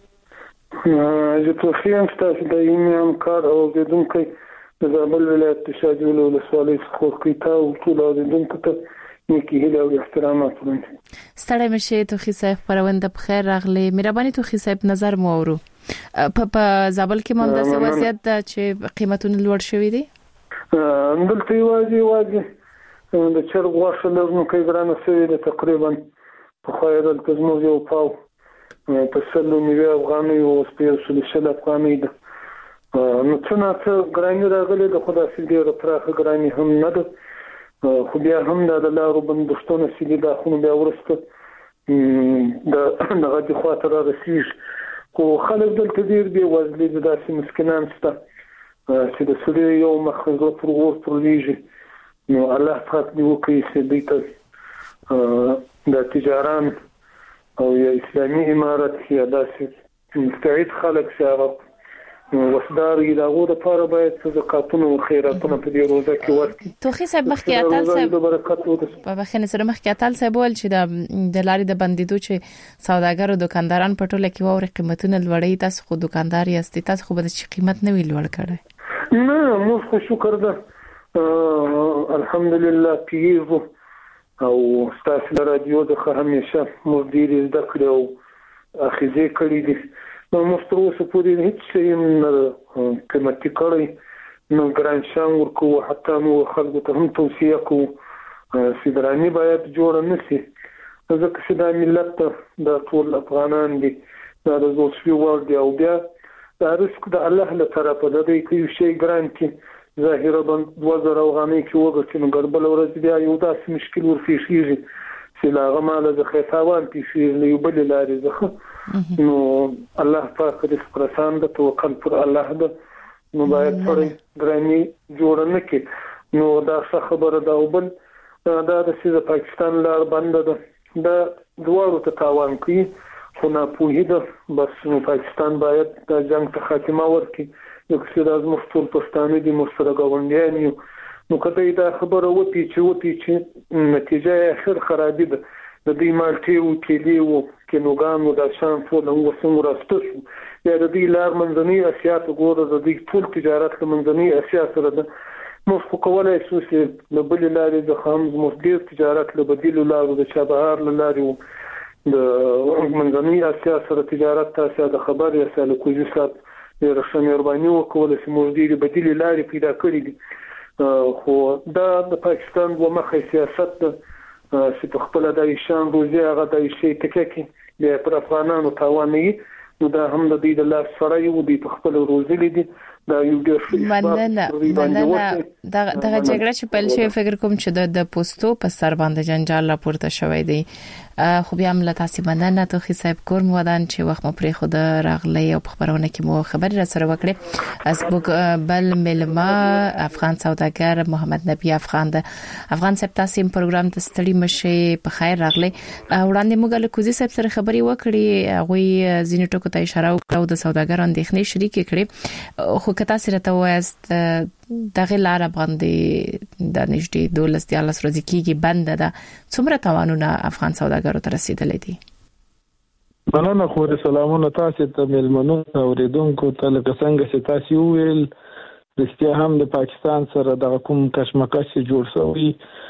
زه توخیم تاسو د یمن کار او اوریدونکو د زابل ولایت شاجول ولسوالۍ څخه کیتا او ټول اوریدونکو ته نیکی هیله او احترامات وړاندې ستړی مشه توخی صاحب پرونده بخیر راغلی مهرباني توخی صاحب نظر مو اورو په زابل کې مونږ د وضعیت چې قیمتونه لوړ شوې دي دلته یوازې د چرګ غوښه لرنو کې ګرانه شوې ده تقریبا په خیر د زموږ یو پاو په 100 افغانۍ او 100 افغانۍ ده نو څنګه ګرانه راغلي د خدای سي ډیره پراخه ګرانه هم نه ده خو بیا هم د لارو بندښتونه سي د خونو بیا ورسته د غږی خاطر رسیږي خو خلک دلته ډیر دی وزلي د داسې مسکینان سته چې د سړي یو مخزه پر لیږي نو الله پاک دې وکړي چې دوی ته د تجاران او یا اسلامي امارت یا داسې مستعد خلک چې هغه وسدار یې د پاره باید صدقاتونه او خیراتونه په دې روزه کې ورکړي توخی صاحب مخکې اتل صاحب په بخنه سره مخکې اتل صاحب ول چې د لارې د بندیدو چې سوداګر او دکانداران په ټوله کې وره قیمتونه لوړې تاسو خو دکاندار یاست تاسو خو به چې قیمت نه وی لوړ کړی نه موږ خو شکر ده الحمدلله پیږو او تاسو د رادیو د همیشه مدیر زده کړو او اخیزه کړی دي نو مستروس پوری هیڅ شي نه قیمتي کړی نو ګران شان ورکو حتی نو خلکو ته هم توصیه کوو سیدرانی باید جوړ نه شي ځکه چې د ملت د ټول افغانان دي دا د زوسفي ورډ او بیا دا رزق د الله له طرفه د دې کې شي ګران کې ظاهرا بند 2000 افغانۍ کې وګورئ نو ګربل ورځ بیا یو داسې مشکل ورفيږي چې لا غماله د خیتاوان پیښې یو بل لاري ځخه نو الله پاک دې پرسان د توکل پر الله د نو باید سره ګرانی جوړ نه کې نو دا خبره دا وبل دا د سیده پاکستان لار بند ده دا دوړو ته تاوان کوي خو نه پوهیده بس نو پاکستان باید د جنگ ته خاتمه ورکړي نو چې د مفتول پښتانه دي مستره غونډیان نو کله دا خبره وتی چې نتیجه اخر خرابې ده د دې مالټي او کېدی او کینوګان او د شان ټول نو څنګه راستو یا د دې لار منځنۍ اسیا ته ګوره د دې ټول تجارت له منځنۍ اسیا سره ده نو خو کولای شو چې د بل لارې د خامز مفدیر تجارت له بدیل لارو د چابهار لارې د منځنۍ اسیا سره تجارت تاسو د خبر یا سره کوزي سات ورسره مهرباني وکول چې موږ ډېری بدیل لارې پیدا کړې دي خو د پاکستان و مخه سیاست چې په خپل د ایشان روزي هغه د شي تککې د پر افغانانو تاواني نو دا هم د دې د لاس سره یو دی په خپل روزي لیدي دا یو ډېر مننه دا جګړه چې پیل شوی فکر کوم چې د پوسټو په سر باندې جنجال راپورته شوی دی خو بیا هم له تاسو مننه توخی صاحب کور مو ودان چې وخت مو پرې خود راغلی او په خبرونه کې مو خبري را سره وکړي از بل ملما افغان سوداګر محمد نبی افغان د افغان صاحب تاسو پروګرام ته ستړي مشه په خیر راغلی وړاندې موږ له کوزي صاحب سره خبري وکړي هغه زینې ټکو ته اشاره وکړه د سوداګرانو اندېښنې شریک کړي خو کته سره ته وایست دغه لار باندې د نږدې 12 ورځې کېږي بند ده څومره توانونه افغان سوداګرو ته رسیدلې دي مننه خو سلامونه تاسو ته ملمنو اوریدونکو ته لکه څنګه چې تاسو ویل رښتیا هم د پاکستان سره د کوم کشمکش جوړ شوی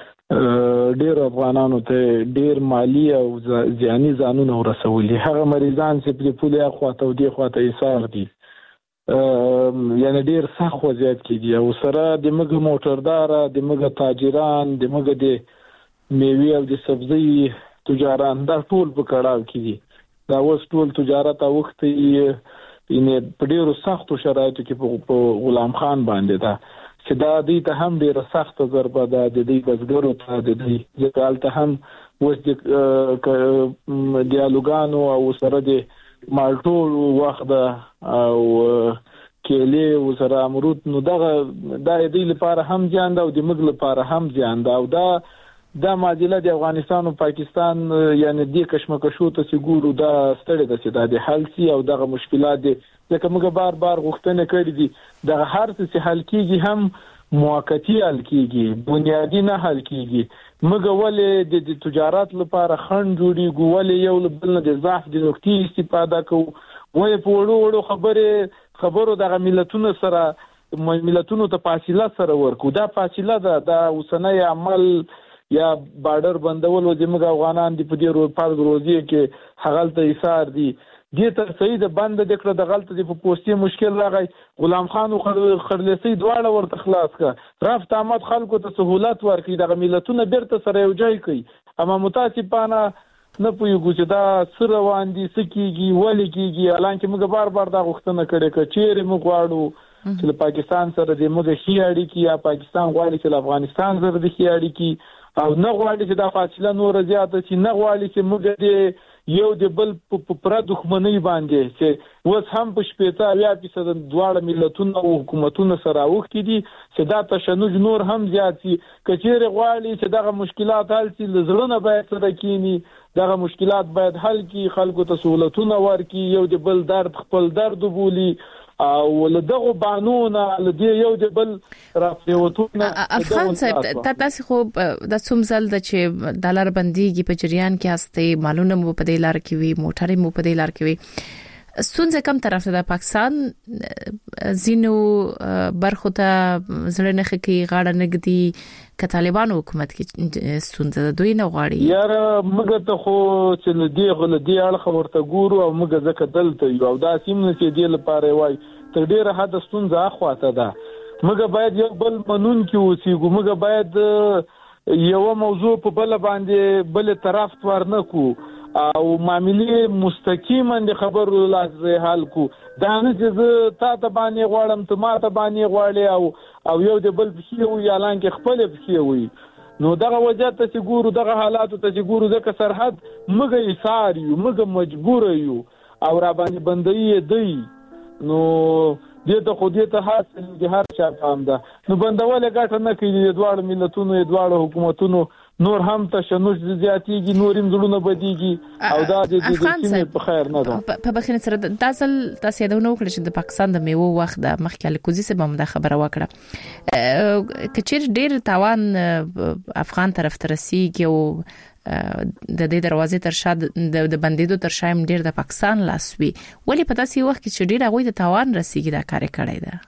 ډیر افغانانو ته ډیر مالی او ځاني ځانونه ورسولي هغه مریضان چې په پوله خواته او دی خواته ایثار دي یعنی ډیر سخت وضعیت کې دي او سره د مګ موټردار د مګ تاجران د مګ د میوه او د سبزی تجاران دا ټول په کړهو کې دي دا اوس ټول تجارت او وخت یې په ډیرو سختو شرایطو کې په غلام خان باندې دا چې دا دې ته هم ډیره سخت ضربه ده د دې بزګرو ته د دې ځکه ته هم اوس د دیالوګانو او سره د مالټول وخت او کېلې او سره امرود نو دا دې لپاره هم ځان دا او د مګ لپاره هم ځان دا او دا معادله د افغانستان او پاکستان یعنی د کشمکشو ته سګورو دا ستړي د چې د حل سي او دغه مشکلات دي ځکه موږ بار غوښتنه کړې دي د هر څه حل کیږي هم موقتی حل کیږي بنیادی نه حل کیږي موږ ولې د تجارت لپاره خند جوړي ګولې یو بل نه د ضعف د نقطې استفاده کوو وې په وړو خبرو د ملتونو سره ملتونو ته فاصله سره ورکو دا فاصله د اوسنۍ عمل یا بارډر بندول او د موږ افغانان د په دې پارګ روزي کې حغلته ایثار دي دې تر سید بند د کړه د غلطه د پوسټي مشکل راغی غلام خان او خرلسی دواړه ورته خلاص کا رافت احمد خلکو ته سہولت ورکړي د ملتونو بیرته سره یو ځای کړي اما متاسفانه نه پوهیږو چې دا سره واندي سکیږي ولې کیږي الانکه موږ بار دا غوښتنه کړې کچېره موږ غواړو چې پاکستان سره د موږ خیاړي کی یا پاکستان غواړي چې افغانستان سره د خیاړي کی او نه غواړي چې د فاصله نور زیاته شي نه غواړي چې موږ د یو د بل پر دښمنۍ باندې چې اوس هم په 80% دواړه ملتونو او حکومتونو سره وختي دي چې دا تشنج نور هم زیات شي کچېره غواړي چې دغه مشکلات حل شي لزړونه باید سره کینی دغه مشکلات باید حل کی خلکو ته سہولتونه ورکي یو د بل درد خپل درد بولی او لدغه بانونه لدی یو د بل راپیوتونه افغان صاحب تاسو خو د څومزل د چې ډالر بنديږي په جریان کې هسته مالونه مو په دې لار کې وي موټرې مو په دې لار کې وي ستونزه کم طرف ته د پاکستان زینو برخو ته زړه نه خکې غاړه نګدي ک طالبان حکومت کې ستونزه د دوی نه غواړي یار موږ ته خو چې لدی اړه خبرته ګورو او موږ ځکه دلته یو او دا سیمه چې دی لپاره وای تر ډیره حد ستونزه اخواته ده موږ باید یو بل منون کې اوسېږو موږ باید یو موضوع په بل باندې بل طرف ورنه کو او معاملې مستقیما د خبرو لازم حل کو دا نه چې تا ته باندې غواړم ته ما ته باندې غواړې او یو د بل بخي وي اعلان کې خپل بخي وي نو دغه وجه ته چې ګورو دغه حالات ته چې ګورو ځکه سرحد موږ ایثار یو موږ مجبور یو او را باندې بندي دی نو دې ته خو دې ته حاصل دي هر چا پام ده نو بندول غټه نه کوي د دوړ ملتونو د دوړ حکومتونو نور هم تشنج زیاتیږي نورم زړونه بدیږي او دا د سیمې په خیر نه ده په بخښنه سره د اصل تاسو یادونه وکړه چې د پاکستان د میوه وخت د مخکې کوزي سبا هم د خبره وکړه کچیر ډیر تاوان افغان طرف ته رسیږي او د دې دروازې تر شا د بندیدو تر شا هم ډیر د پاکستان لاسوي ولی په تاسو وخت کې چې ډیر هغه د تاوان رسیږي دا کار کړی ده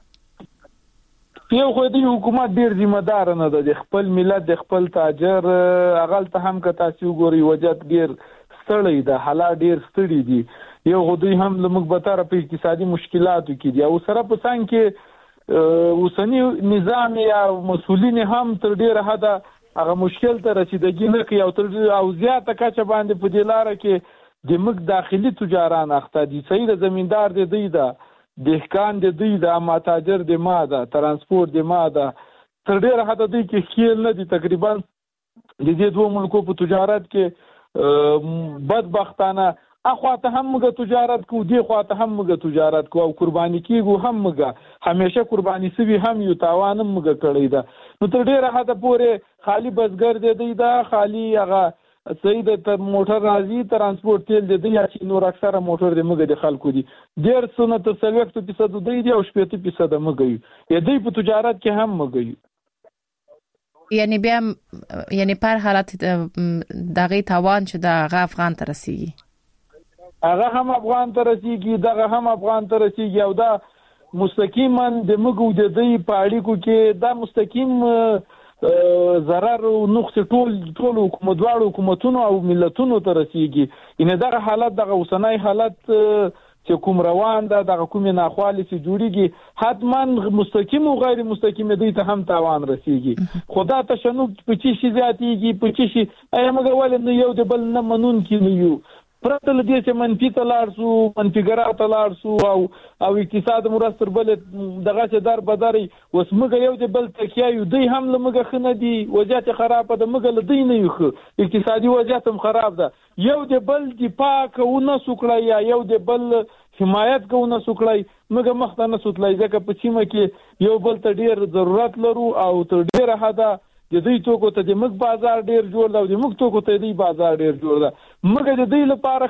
یو خو د حکومت ډیر ذمہ دار نه ده د خپل ملت د خپل تاجر اغل ته هم که تاسو ګوري وجات ډیر ستړي د حالات ډیر ستړي دي یو غوډي هم لمغ بتاره په اقتصادي مشکلاتو کې دي او سره په څنګه کې اوسنی نظام یا مسؤلین هم تر ډیره حده هغه مشکل ته رسیدګي نه کوي او تر او زیاته کچه باندې په دې لار کې د مګ داخلي تجاران اخته دي. صحیح د زمیندار دی دا دهقان دی دا ماتاجر دی ما دا ترانسپورت دی ما دا تر ډیره حد دی کې خیل نه دي. تقریبا د دې دوه ملکو په تجارت کې بدبختانه اخواته هم موږ تجارت کو دی خواته هم موږ تجارت کو او قرباني کیږو هم موږ همیشه قرباني سوي هم یو تاوان موږ کړی دا. نو تر ډیره حد پورې خالی بسګر دی دا خالی هغه سید تر موټر راځي ترانسپورت تیل دی یا چې نور اکثره موټر دی موږ د خلکو دي 1.5 تر 30% دی او 70% موږ یو دی په تجارت کې هم موږ یو یعنی بیا یعنی پر حالت دغه تاوان چې د افغان ته رسیږي هغه هم افغان ته رسیږي دغه هم افغان ته رسیږي او دا مستقیما د موږ د دې په اړیکو کې دا مستقیم ضرر او نقص ټول حکومتونو او ملتونو ته رسیږي. ان دا حالت د اوسنۍ حالت چې کوم روان ده د کوم ناخوالي چې جوړیږي حتما مستقیم او غیر مستقیم دی ته هم تاوان رسیږي. خدا تشنج په چی شي زیاتیږي په چی شي ایمه ول نه یو د بل نه منون کې نه یو پرته لدې چې منفي تلار سو منفي ګرا تلار سو او اقتصاد مرستر بل دغه چې در بدري وسمګه یو د بل تکیا یو دی هم لمګه خنه دي وضعیت خراب ده مګه لدی نه یو اقتصادي وضعیت هم خراب ده یو د بل دفاع کوونه سوکړی یا یو د بل حمایت کوونه سوکړی مګه مخته نه سوتلای ځکه په چیمه کې یو بل ته ډیر ضرورت لرو او تر ډیره حدا د دې توکو ته د مګ بازار ډیر جوړ دا د مګ توکو ته د بازار ډیر جوړ دا مګ د دې لپاره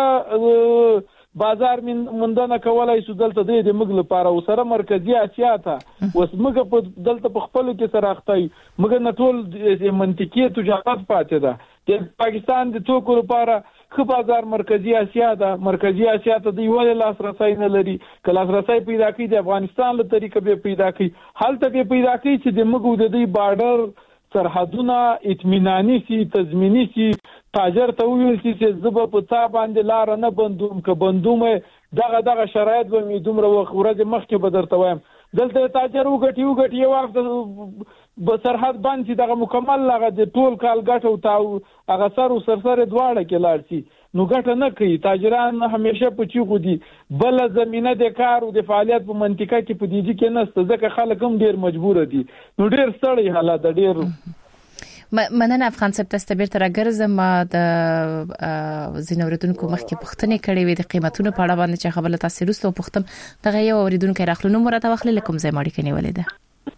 خ بازار مندنه کولای شو دلته د مګ لپاره او سره مرکزی اسیا ته وس مګ په دلته په خپل کې سره اخته مګ نه ټول منطقي تجارت پاتې ده د پاکستان د توکو لپاره خو بازار مرکزی اسیا ده مرکزی اسیا ته دی ول لاسرسي نه لري کله لاسرسي پیدا کړي د افغانستان له طریقې به پیدا کړي حالت به پیدا کړي چې د مګو د دې بارډر سرحدونه اطمینانی سي تضمینی سي تاجر ته ویل چې زب په تا باندې لار نه بندوم ک بندوم دغه شرایط به می دومره ورځ مخکې به درته وایم دلته تاجر وګټي یو وخت به سرحد باندې دغه مکمل لغه د ټول کال ګټو تاو هغه سر دواړه کې لاړ شي نو ګټه نه کوي تاجران همیشه په چیغو دي بل زمينه د کار او د فعالیت په منطقه کې په دیږي کې نسته ځکه خلک هم ډیر مجبور دي نو ډیر ستړي حالات ډیر مننه افغان صاحب تاسو بیرته راګرځم د زینوریدونکو مخکې پښتنې کړې وې د قیمتونو په اړه باندې چې خبره تاسو رسو پښتم دغه یو اوریدونکو راخلونو مرته وخت لکم زې ماړي کني ولیده.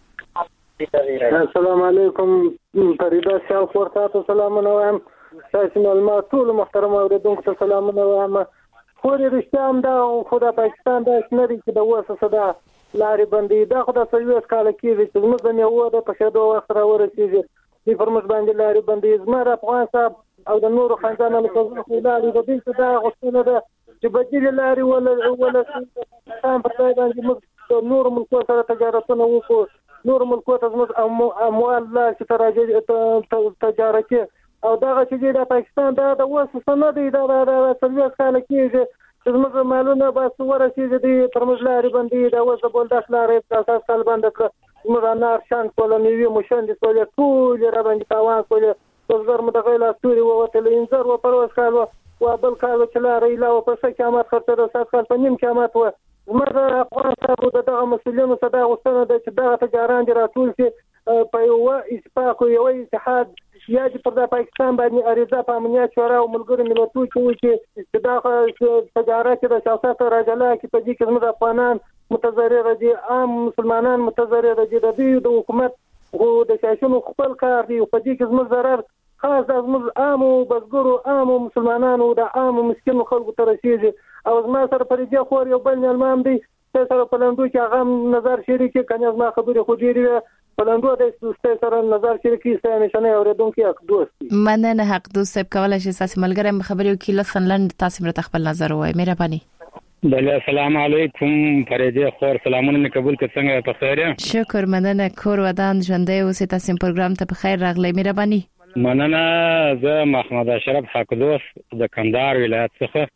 السلام علیکم فریدا شاو ورته سلامونه وایم تاسو معلومات ټول محترم اوریدونکو ته سلامونه وایم خو رښتیا هم دا خو د پاکستان د شنري چې د وسه صدا لارې بندي دا خو د سویس کال کې چې موږ نه و د پښېدو وخت را ورسېږي چې فرموس باندې لارې بندي زمره افغان صاحب او د نورو خنځانو په لارې د دې څه دا غوښتنه ده چې بدیل لارې ولا سم په ځای باندې موږ نور ملکو سره تجارتونه وکړو نور ملکو ته موږ اموال لا چې تراجع تجارتي او دا چې د پاکستان د وسه سند دی دا سویس کال کې چې موږ مالونه بس ورسېږي د فرموس لارې بندي دا وسه بول د لارې اساس کال باندې کړ موږ نار شان کولنی مشن دي ټول را باندې تاوان کول زر متغیله ستوري وته لینزر و پروس کالو و بل کالو چې لارې لا و په قیامت خرڅه د سات کال په نیم قیامت و موږ افغان صاحب دغه مسؤلینو صدا غوښتنه ده چې دغه تجاران دي راتول چې په یو اتفاق یو اتحاد یا چې پر د پاکستان باندې اړیزه په امنیت شورا او ملګرو ملتونو کې چې دا تجارت د سیاست راجله کې په دې کې زموږ افغانان متضرر دي عام مسلمانان متضرر دي د دې د حکومت او د سیاسيونو خپل کار دی په دې کې زموږ ضرر خاص د زموږ عام او بزګرو عام مسلمانانو د عام مسکین خلکو ته رسیږي او زما سره پر دې خور یو بل نلمام دی سره پلندو چې هغه نظر شریک کنه زما خبره خو ډیره پلندو د سره نظر شریکي ستاسو نشنه اوریدونکو حق دوست مننه حق دوست صاحب کولای شي تاسو ملګری خبرې وکړي لطفا لاند تاسو مرته خپل نظر وایي مهرباني بله السلام علیکم فريده خور سلامونه قبول کړئ څنګه په خیر یې شکر مننه کور ودان ژوندې اوسې تاسو پروګرام ته په خیر راغلی مهرباني مننه زه محمد اشرف حق دوست د کندهار ولایت څخه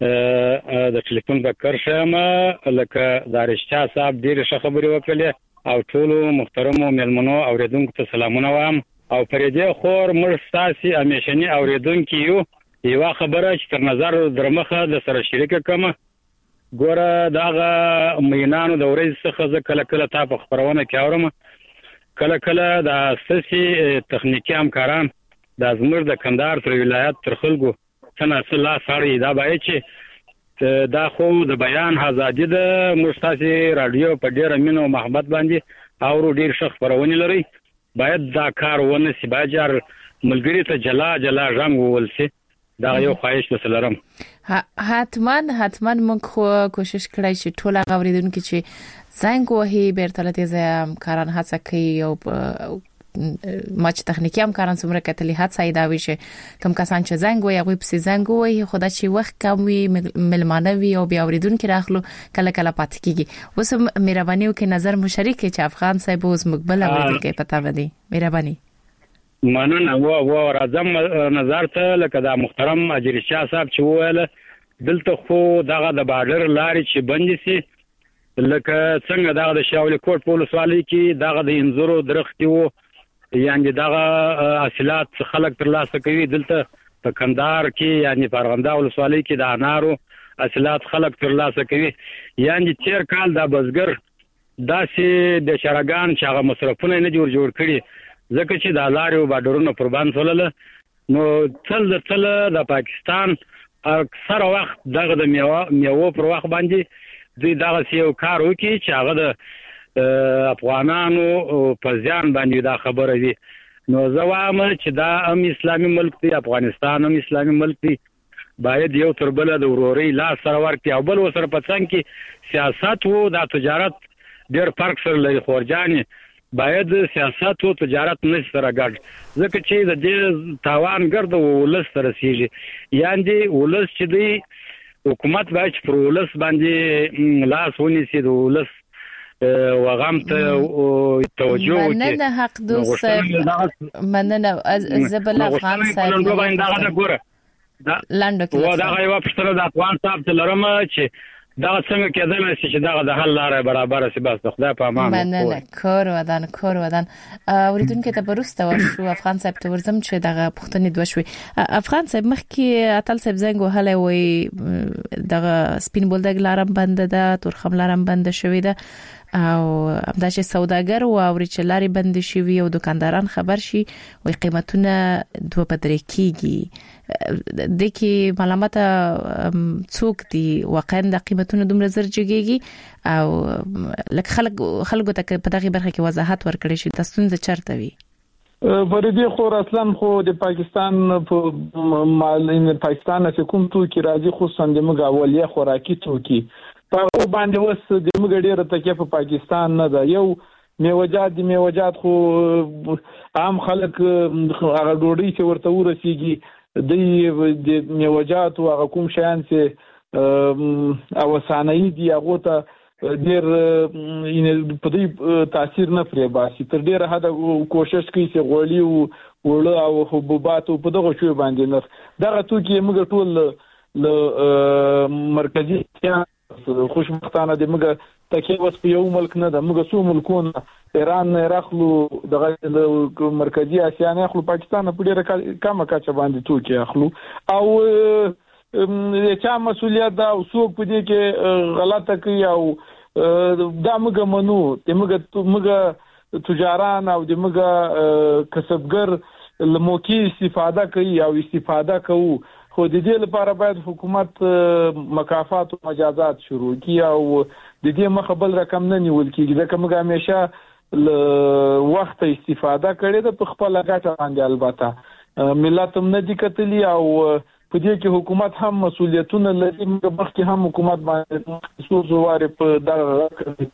د ټلیفون بکر شمه لکه دارشتیا صاحب ډېر ښه خبرې وکړې او ټولو محترمو مېلمنو اوریدونکو ته سلامونه وایم او پرېدې خور موږ ستاسې همیشني اوریدونکي یو خبره چې تر نظر درمخه د سره شریکه کومه ګوره دغه مینانو د ورځې څخه زه کله کله تا په خپرونه کې اورم کله کله د اساسي تخنیکي همکاران د زموږ د کندهار تر ولایت تر خلکو څنګه لا سړی دا باید چې دا خو د بیان ازادي د مستاسي رادیو په ډیره مینه او محبت باندې او ډیر ښه خبرونه لري باید دا کار ونه سی باجر ملګری ته جلا ژوند وولسي دا یو خواهش لرم حتما موږ خو کوشش کړی چې ټول غوړیدونکو چې څنګه وهي بیرته لته کاران هڅه کوي او ماچ تخنیکی هم کاران څومره کتلی هڅه دا وی چې کم کسان چې زنګ وي هغه په زنګ وي خدای چې وخت کم وي ملمانه وي او بیا اوریدونکو راخلو کله کله پات کیږي اوس مهرباني وکړئ نظر مشارک چې افغان صاحب اوس مقبل اوریدونکو پتا ودی مهرباني مننه و راځم نظر ته لکه دا محترم اجرشاه صاحب چې وویل دلته خو دغه د بارډر لارې چې بند سي لکه څنګه دغه د شاولي کوټ پولیس والی کې دغه د انزورو درختي وو یعنی دغه حاصلات خلک تر لاسه کوي دلته په کندهار کې یعنی فرغنده ولسوالۍ کې د انارو حاصلات خلک تر لاسه کوي یعنی تیر کال د بزګر داسې د شرګان چې هغه مصرفونه نه جوړ کړي ځکه چې د لارو بارډرونو قربان شول نو تل د پاکستان اکثر وخت دغه د میوه پر وخت باندې دوی دغه یو کار وکړي چې هغه د افغانانو په ځان باندې دا خبره وي نو زه وایم چې دا هم اسلامي ملک دی افغانستان هم اسلامي ملک دی باید یو تر بل د وروري لاس سره ورکړي او بل وسره په څنګه کې سیاست وو د تجارت ډېر فرق سره لري خورجاني باید سیاست او تجارت نه سره ګډ ځکه چې د دې تاوان ګرد ولس سره سیږي یعنی ولس چې دی حکومت باید پر ولس باندې لاس ونیسي د ولس وغم ته توجه وکړي مننه حق دوست مننه زبل افغان صاحب لاندو کې دا یو پښتنه د افغان صاحب ته لرم چې دا څنګه کېدل چې دا د حل لاره برابر سي بس خدای په امان مننه کور ودان اوریدونکو ته برسته وشو افغان صاحب ته ورزم چې دغه پښتنې دوه شوي افغان صاحب مخکې اتل صاحب زنګ وهله وي دغه سپین بولدګ لارم بند ده تورخم لارم بند شوی ده او همدا چې سوداګر او اورچلاري بند شي او دکانداران خبر شي وي قیمتونه دوه بدرې کیږي د کی معلومات څوک دي واقعا د قیمتونو دومره زر جګيږي او لکه خلکو ته په دغه برخه کې وضاحت ورکړي شي تاسو څنګه چرته وي ورېدي خو اصلا خو د پاکستان په مالین پاکستان چې کوم تو کې راځي خو څنګه موږ اولیا خوراکي توکي په باندې وس د موږ ډیره تکیه په پاکستان نه ده یو میوجات خو عام خلک هغه ډوډۍ چې ورته ورسیږي د میوجات او هغه کوم شیان چې او صنایع دي هغه ته ډیر په دې تاثیر نه پرې باسي تر ډیره حد کوشش کوي چې غوړي او وړه او حبوبات په دغه شی باندې نه دغه توکي موږ ټول ل مرکزی خوشبختانه د موږ تکي وس په یو ملک نه د موږ سو ملکونه ایران نه راخلو د مرکزی اسیا نه خلو پاکستان په ډیره کمه کچه باندې توکي اخلو او چا مسولیت دا او څوک په دې کې غلطه کوي او دا موږ منو د موږ تجاران او د موږ کسبګر لموکي استفاده کوي او استفاده کوو خو د دې لپاره باید حکومت مکافات او مجازات شروع کړي او د دې مخه بل رقم نه نیول کیږي ځکه موږ همیشه وخت استفاده کړې ده په خپل غاټه باندې البته ملت هم نه دي کتلی او په دې کې حکومت هم مسولیتونه لري موږ مخکې هم حکومت باندې خصوص واره په دغه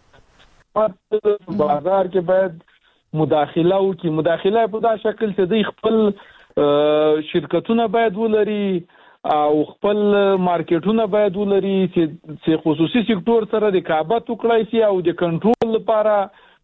بازار کې باید مداخله وکړي مداخله په دا شکل چې د خپل شرکتونه باید ولري او خپل مارکیټونه باید ولري چې خصوصي سکتور سره رقابت وکړي شي او د کنټرول لپاره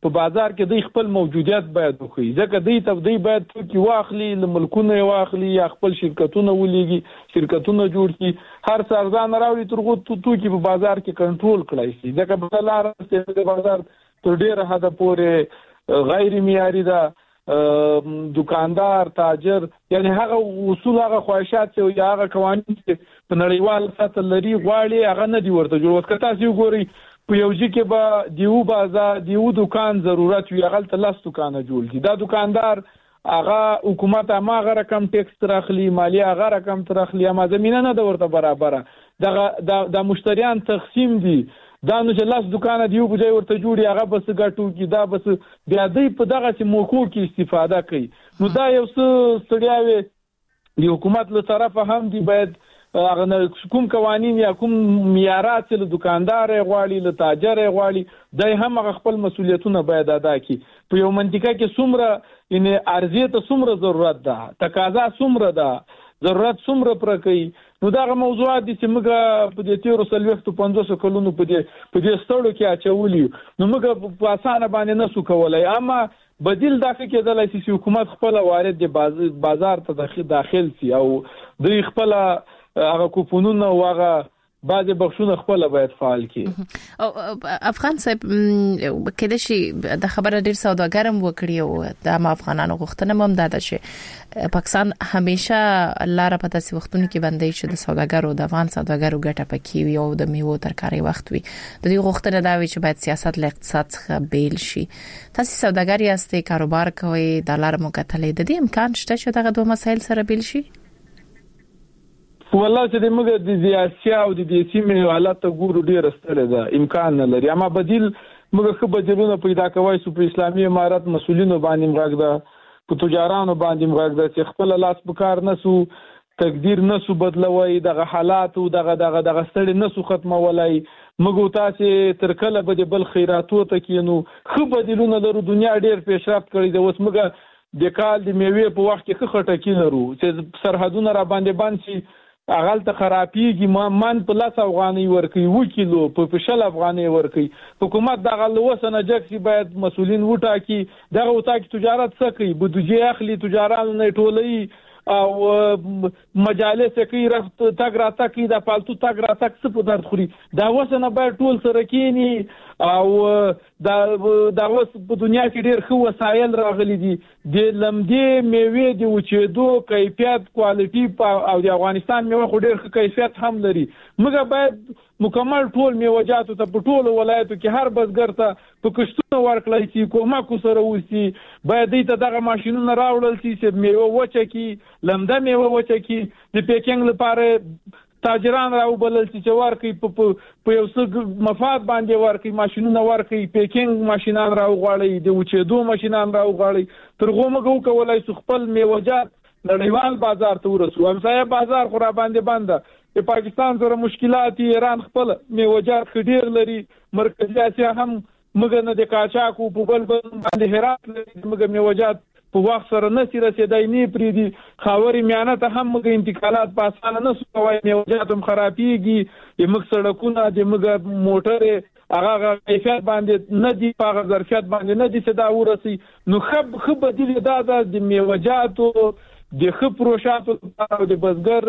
په بازار کې د خپل موجودیت باید وکړي ځکه دوی باید توکي واخلي له ملکونه واخلي یا خپل شرکتونه ولېږي شرکتونه جوړ کړي هر څه ارزان راوړي ترغو توکي په بازار کې کنټرول کړای شي ځکه په لار د بازار تر ډیره حد پورې غیر معیاري ده دکاندار تاجر یعنی هغه اصول هغه خواهشات یا هغه قوانین چې په نړیوال سطح لري غواړي هغه نه دی ورته جوړ وکړه تاسو وګورئ په یو ځکه به دیو بازار دیو دکان ضرورت وي هغه ته لاس دکان جوړ کی دا دکاندار هغه حکومت هغه رقم ټیکس ترخلی مالیه هغه رقم ترخلی ما زمينه نه د ورته برابر د مشتریان تقسیم دي دا نو چې لاس دکان دیو بجای ورته جوړي هغه بس ګټو کی دا بس بیا دی په دغه چې موکو کې استفاده کوي نو دا یو څه ستړیاوي د حکومت له طرفه هم دی باید هغه کوم قوانین یا کوم معیارات له دکاندار غواړي له تاجر غواړي دای هم خپل مسولیتونه باید ادا کړي په یو منطقه کې څومره ان ارزیه ته څومره ضرورت ده تقاضا څومره ده ضرورت څومره پر کوي نو دا موضوعات دي چې موږ په دې تیر 15 کلونو په دې ستړو کې اچولي نو موږ په اسانه باندې نسو کولای اما بدیل دا کېدلای شي چې حکومت خپل وارد د بازار ته داخل شي او د خپل هغه کوپونونه او هغه بعضی بخښونه خپل باید فعال کړي او افغان صاحب کله چې د خبره ډیر سوداګرم وکړي او د افغانانو غوښتنه هم ده چې پاکستان همیشه لاره په تاسو وختونو کې باندې چې د سوداګرو د افغان سوداګرو ګټه پکې وي او د میوه ترکاري وخت وي د دې غوښتنه دا وي چې باید سیاست له اقتصاد څخه بیل شي تاسو سوداګر یاستئ کاروبار کوئ د لار مکتلې د دې امکان شته چې دغه دوه مسایل سره بیل شي والله چې موږ د سیاسي او د سیمې حالت ته ګورو ډیر ستړي ده امکان نه لري اما بدیل موږ خو بدیلونه پیدا کوي چې په اسلامي امارت مسولینو باندې مغاګ ده په تجارانو باندې مغاګ ده چې خپل لاس په کار نسو تقدیر نسو بدلوي دغه حالات او دغه ستړي نسو ختمولای موږ تاسو تر کله به بل خیراتو ته کینو خو بدیلونه لرو دنیا ډیر پیشرفت کړی ده اوس موږ د کال د میوه په وخت کې خټکی لرو چې سرحدونه را باندې شي اغل ته خرابېږي من په 10 افغاني ورکي 1 کیلو په 50 افغاني ورکي حکومت دغه لوسنه جکسي باید مسولین وټاکي دغه وټاکي تجارت سکی بودجه اخلي تجارت نه ټولي او مجالس کې رفت تاګ را تاکي د پالتو تاګ را تاک څه په درد خوري دا وسنه باید ټول سره کینی او دا وس په دنیا کې ډېر خو وسایل راغلي دي د لمدې میوه دی وچېدو کیفیت کوالټي او د افغانستان میوه خو ډېر ښه کیفیت هم لري موږ باید مکمل ټول میوهجات ته په ټول ولایتو کې هر بزګر ته په کښتونو ورکړای شي کومک سره وسی باید دې ته دغه ماشينونه راوړل شي چې میوه وچه کی لمده میوه وچه کی د پیکینګ لپاره تاجران راو بلل چې ورکي په یو څه مفاد باندې ورکي ماشينونه ورکي پیکینګ ماشينان راو غواړي د وچېدو ماشينان راو غواړي ترغه موږ کولای شو خپل میوهجات نړیوال بازار ته ورسو همسایه بازار خو را باندې بنده د پاکستان سره مشکلات ایران خپل میوهجات خډیر لري مرکزی اسیا هم موږ نه د کاچاکو په بل باندې هرات لري موږ میوهجات په وخت سره نسی رسیدای نه پری دي خاوري میانه ته هم موږ انتقالات په اسانه نه سوای میوهجات هم خرابېږي موږ سړکونه د موږ موټر هغه کیفیت باندې نه دی په ظرفیت باندې نه دي صدا ورسي نو خب بدیل دا د میوهجاتو د خپروشاتو او د بزګر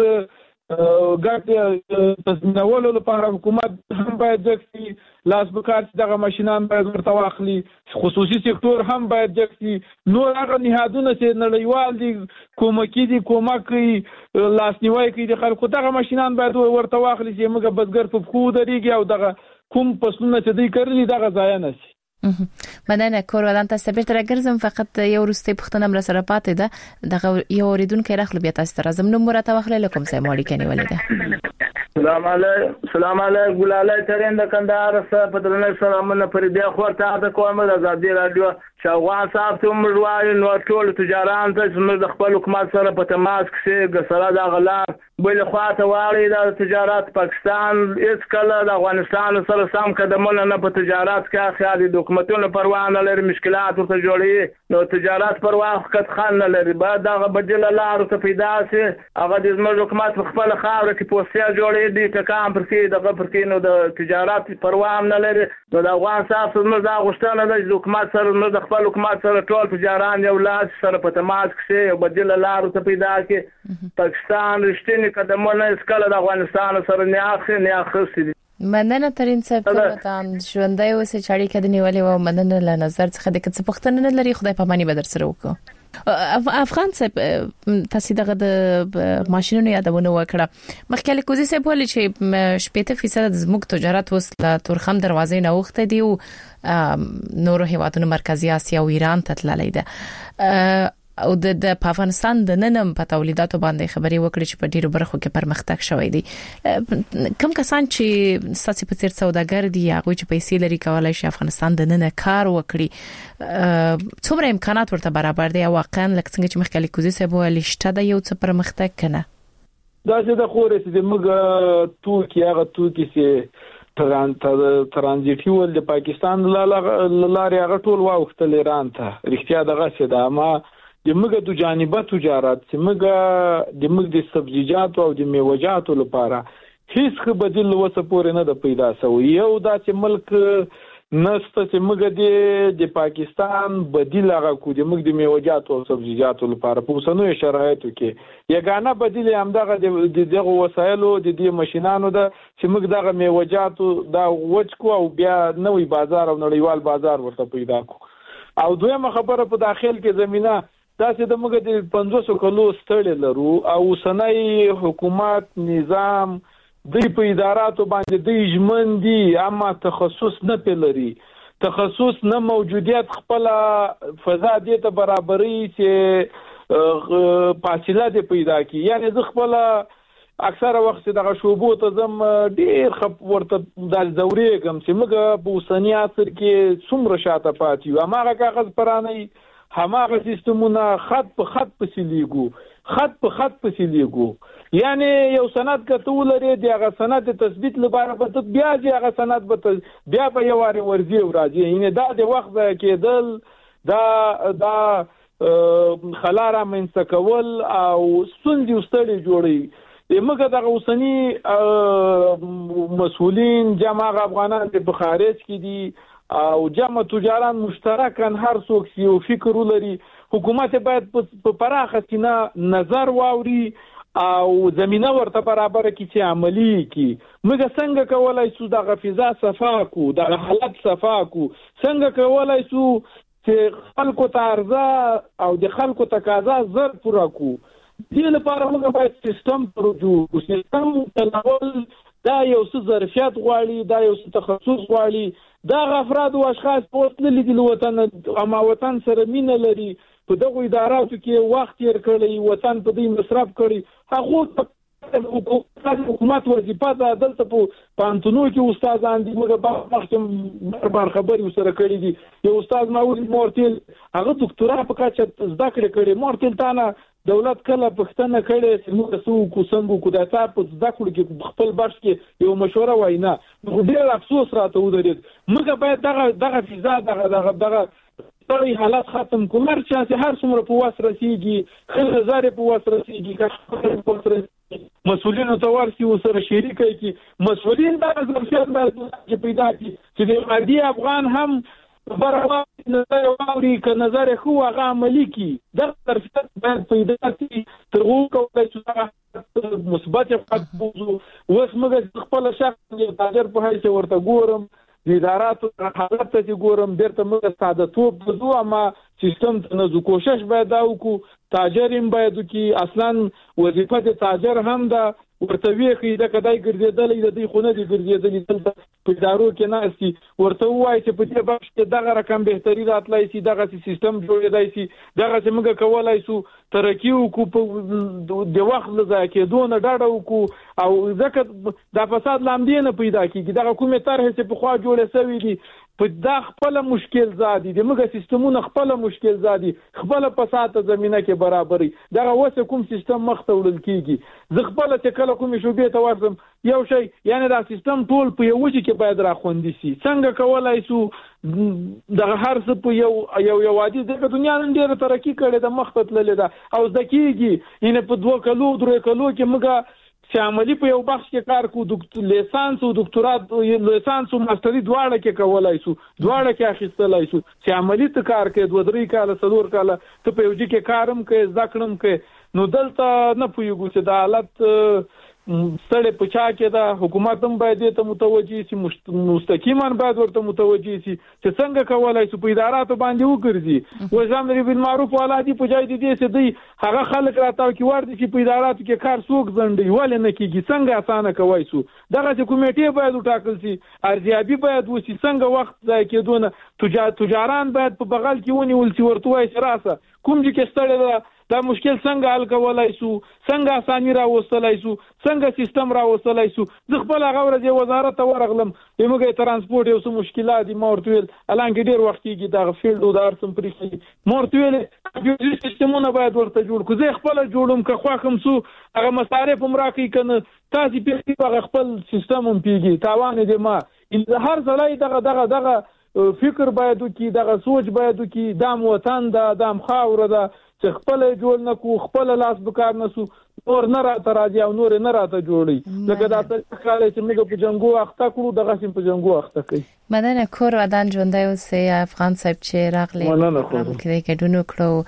ګټ تضمینولو لپاره حکومت هم باید ځکسي لاس بکار چې دغه ماشينان باید ورته واخلي خصوصي سکتور هم باید ځکسي نور هغه نهادونه چې نړیوال دي کومکی دي کومکي لاسنیوي کوي د خلکو دغه ماشينان باید ورته واخلي چې موږ بزګر په خو دريږي او دغه کوم پسونه چې دوی کړی دغه ځای نه شي مننه کور ودان تاسو بیرته راګرځم فقط یو ورسته پښتنه مر سره پاتې ده دغه یو اوریدونکو راخل بیا تاسو ته زم نو مرته واخلې لکم سه مالک نیولې ده سلام علیکم ګلاله ترين د کندهار سره په درنه سلامونه پر بیا خورته د کومه د ازادي رادیو چې افغان صاحب ته موږ وایو نو ټول تجاران ته موږ د خپل حکومت سره په تماس کې سره د غلار بل خواته واړي د تجارت پاکستان هیڅ کله د افغانستان سره سم قدمونه نه په تجارت کې خالي د حکومتونو پروا نه لري مشکلات ورته جوړي نو تجارت پروا فقط خان نه لري بعد هغه بدل لارو ته پیدا سي هغه د زموږ حکومت خپل خاور کې پوسټیا جوړي دي ټکام پر کې دغه پر کې نو د تجارت پروا نه لري نو د افغان صاحب موږ دا غوښتنه د حکومت سره نو د خپل حکومت سره ټول تجاران یو لاس سره په تماس کې بدل لارو ته پیدا کې پاکستان رښتینی قدمونه اسکاله د افغانستان سره نه اخستي مننه ترين صاحب ته ژوندۍ اوسې چاړي کده نیولې و مننه له نظر څخه د کڅ پختنه نه لري خدای په مانی بدر سره وکړو افغان صاحب تاسو دغه د ماشينونو یادونه وکړه مخکې کوزي صاحب ولې چې 80% زموږ تجارت وسله تورخم دروازې نه وخته دی او نورو هیوادونو مرکزی اسیا او ایران ته تللی ده او د افغانستان د ننم په تولیداتو باندې خبري وکړي چې په ډیرو برخو کې پرمختګ شوی دی کوم کسان چې ساسي په څیر سوداګر دي هغه چې پیسې لري کولای شي افغانستان د نن کار وکړي څومره امکانات ورته برابر دي او واقعا لکه څنګه چې مخکې کوزي صاحب ولشته د یو څه پرمختګ کنه دا چې د خورې چې موږ توکي هغه توکي چې ترانزیټي ول د پاکستان لارې هغه ټول واوختل ایران ته رښتیا دغه څه ده ما د موږ د جانبه تجارت چې موږ د سبزیجات او د میوه‌جاتو لپاره هیڅ بدیل وسه پورې نه د پیدا شوی یو دا چې ملک نسته چې موږ د پاکستان بدیل هغه کو د موږ د میوه‌جاتو او سبزیجاتو لپاره په اوسنوي شرایطو کې یګانه بدیل هم دغه دغه وسایلو د دې ماشينانو د چې موږ دغه میوه‌جاتو دا وچکو او بیا نوې بازار او نړیوال بازار ورته پیدا کو او دویمه خبره په داخل کې زمينه دا چې د موږ د 500 کلو ستړي لرو او سنای حکومت نظام د په اداراتو باندې د ژمندي اما تخصص نه پلري تخصص نه موجودیت خپل فضا دې ته برابرۍ چې فاصله دې پیدا کی یعنی ز خپل اکثره وخت دغه شوبو ته زم ډیر ورته د دورې کوم چې موږ په اوسنی عصر کې څومره شاته پاتې یو هغه کاغذ پرانه هماغه سیستمونه خط په خط پسې لیګو یعنی یو سند کته ولري دغه سند تثبیت لپاره به بیا هغه سند به بیا په یو واره ورځي او راځي یعنی دا د وخت کېدل دا خلاره منځ کول او سندي واستړي جوړي موږ دغه اوسنی مسؤلین جمع افغانان په خارج کې دي او جمع تجاران مشترکان هر څوک یو فکر ولري حکومت باید په پراخه سینه نظر واوري او زمينه ورته برابر کړي چې عملی کړي موږ څنګه کولای شو دغه فضا صفا کو دغه حالت صفا کو څنګه کولای شو چې خلکو ته ارزه او د خلکو تقاضا زر پوره کو دې لپاره موږ باید سیستم پروجو سیستم تناول دا یو څه ظرفیت غواړي دا یو څه تخصص غواړي دا افراد او اشخاص په تللی د وطن اما وطن سره مینه لري په دغه اداراتو کې وخت یې کړی وطن په دې مصرف کړی هغه حکومت وظیفه ده دلته په پانتونو کې استادان دي موږ مخکې بار خبري سره کړی دي یو استاد ماوری مورتل هغه ډاکټرا په کاچ زده کړی مورتل تانه دولت کله پښتنه کړي چې موږ سو کو څنګه کو د تاسو په زده کړو کې خپل برش کې یو مشوره واینا ډېر افسوس راته ودرېد موږ باید دغه فضا دغه طري حالات ختم کومر چې هر څومره په واسره سيږي خل زاره په واسره سيږي مسؤلین ته ورسي وسره شریکي کی مسؤلین دا ظرفیت باید پیدا کی چې د عادي افغان هم برابر نظر واوري ک نظر خو هغه عملی کی د ظرفیت باید پیدا کی ترغو کوي چې مثبت فقط بوزو وس موږ خپل شخص یو تاجر په هیڅ ورته ګورم د اداراتو حالت ته ګورم درته موږ ساده توپ بزو اما سیستم ته نزو کوشش باید دا وکړو تاجرین باید کی اصلا وظیفه د تاجر هم دا ورته ویخي د کدای ګرځیدل د دې خونه دي ګرځیدل دلته په ادارو کې ناشتي ورته وایي چې په دې بخش کې دغه رقم بهتري راتلای شي دغه سیستم جوړېدای شي دغه چې موږ کولای شو ترقی وکړو د وخت لږه کېدو نه ډاډه وکړو او ځکه د فساد لامدې نه پیدا کیږي دغه کومه طرح چې په خوا جوړه شوې دي په دا خپل مشکل زادي د موږ سیستمونه خپل مشکل زادي خپل په ساته زمينه کې برابرۍ دا وسه کوم سیستم مخ ته وړل کیږي زه خپل چې کله کوم شوبې ته ورسم یو شی یعنی دا سیستم ټول په یو وجه کې باید راخوندي سي څنګه کولای شو د هر څه په یو عادي د دنیا نن ډیره ترقی کړې د مخ ته تللې ده او ځکیږي ان په 2 کلو 3 کلو کې موږ چې عملی په یو بخش کې کار کو لیسانس او ډاکټرات لیسانس او ماستری دواړه کې کولای شو دواړه کې اخیستلای شو چې عملی ته کار کې 2-3 کال 4 کال ته په یو کې کارم کې ځکړم کې نو دلته نه پویګو چې د حالت سړی په چا کې دا حکومت هم باید ته متوجي سي مستقیما باید ورته متوجي سي چې څنګه کولای شو په اداراتو باندې وګرځي و ځامري بالمعروف ولادي په جای دي چې دی هغه خلک راتاو کې ورته چې په اداراتو کې کار څوک زندي ولې نه کیږي څنګه اسانه کوي شو دغه کمیټه باید وټاکل سي ارزیابي باید وسی څنګه وخت ځای کېدونه تجاران باید په بغل کې ونیول سي ورته وای سراسه کوم چې ستړي دا مشکل څنګه حل کولای شو څنګه اساني راوستلای شو څنګه سیستم راوستلای شو زه خپل هغه ورځ وزارت ته ورغلم موږ ترانسپورت یو څه مشکلات دي مورتویل الان کې ډیر وخت کېږي دا فیلډ او دار سم پرې مورتویل کمپیوټر سیستمونه باید ورته جوړ کو زه خپل جوړم که خو کوم څو هغه مصارف هم راکې کنه تاسو په خپل سیستم هم پیږي تاوان دې ما ان هر ځلای دغه فکر باید وکي دغه سوچ باید وکي دام وطن دام خاور ده چې خپل جوړ نه کو خپل لاس بکار نه سو نور نه راته راځي او نور نه راته جوړي لکه دا څه کاله چې موږ په جنگو اخته کړو دغه سیم په جنگو اخته کوي مدن کور ودان ژوندۍ اوسې افغان صاحب چې راغلي کې کډونو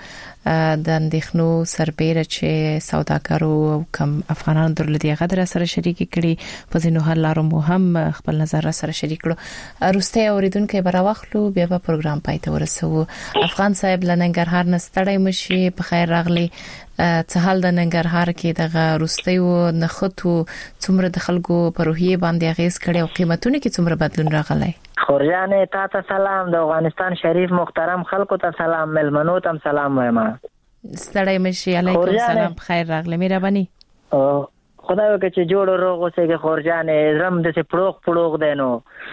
کړو د اندېښنو سربېره چې سوداګرو او کم افغانانو درلودي غدر سره شریک کړي په ځینو حل لارو مو هم خپل نظر سره شریک کړو روسته اوریدونکو به راوخلو بیا په پروګرام پای ته ورسو افغان صاحب لننګرهار نستړی مشي په خیر راغلي څه حال د ننګرهار کې دغه روستیو نخټو څومره د خلکو په روحیه باندې اغیز کړي او قیمتونه کې څومره بدلون راغلی خورجانې تاسو سلام د افغانستان شریف محترم خلکو ته سلام ملمنو ته سلام وایم ستړی مشي علیکم سلام خیر راغلی مهرباني خدای وکړي چې جوړ روغ اوسېږي خورجانې زم د څه پړوغ دینو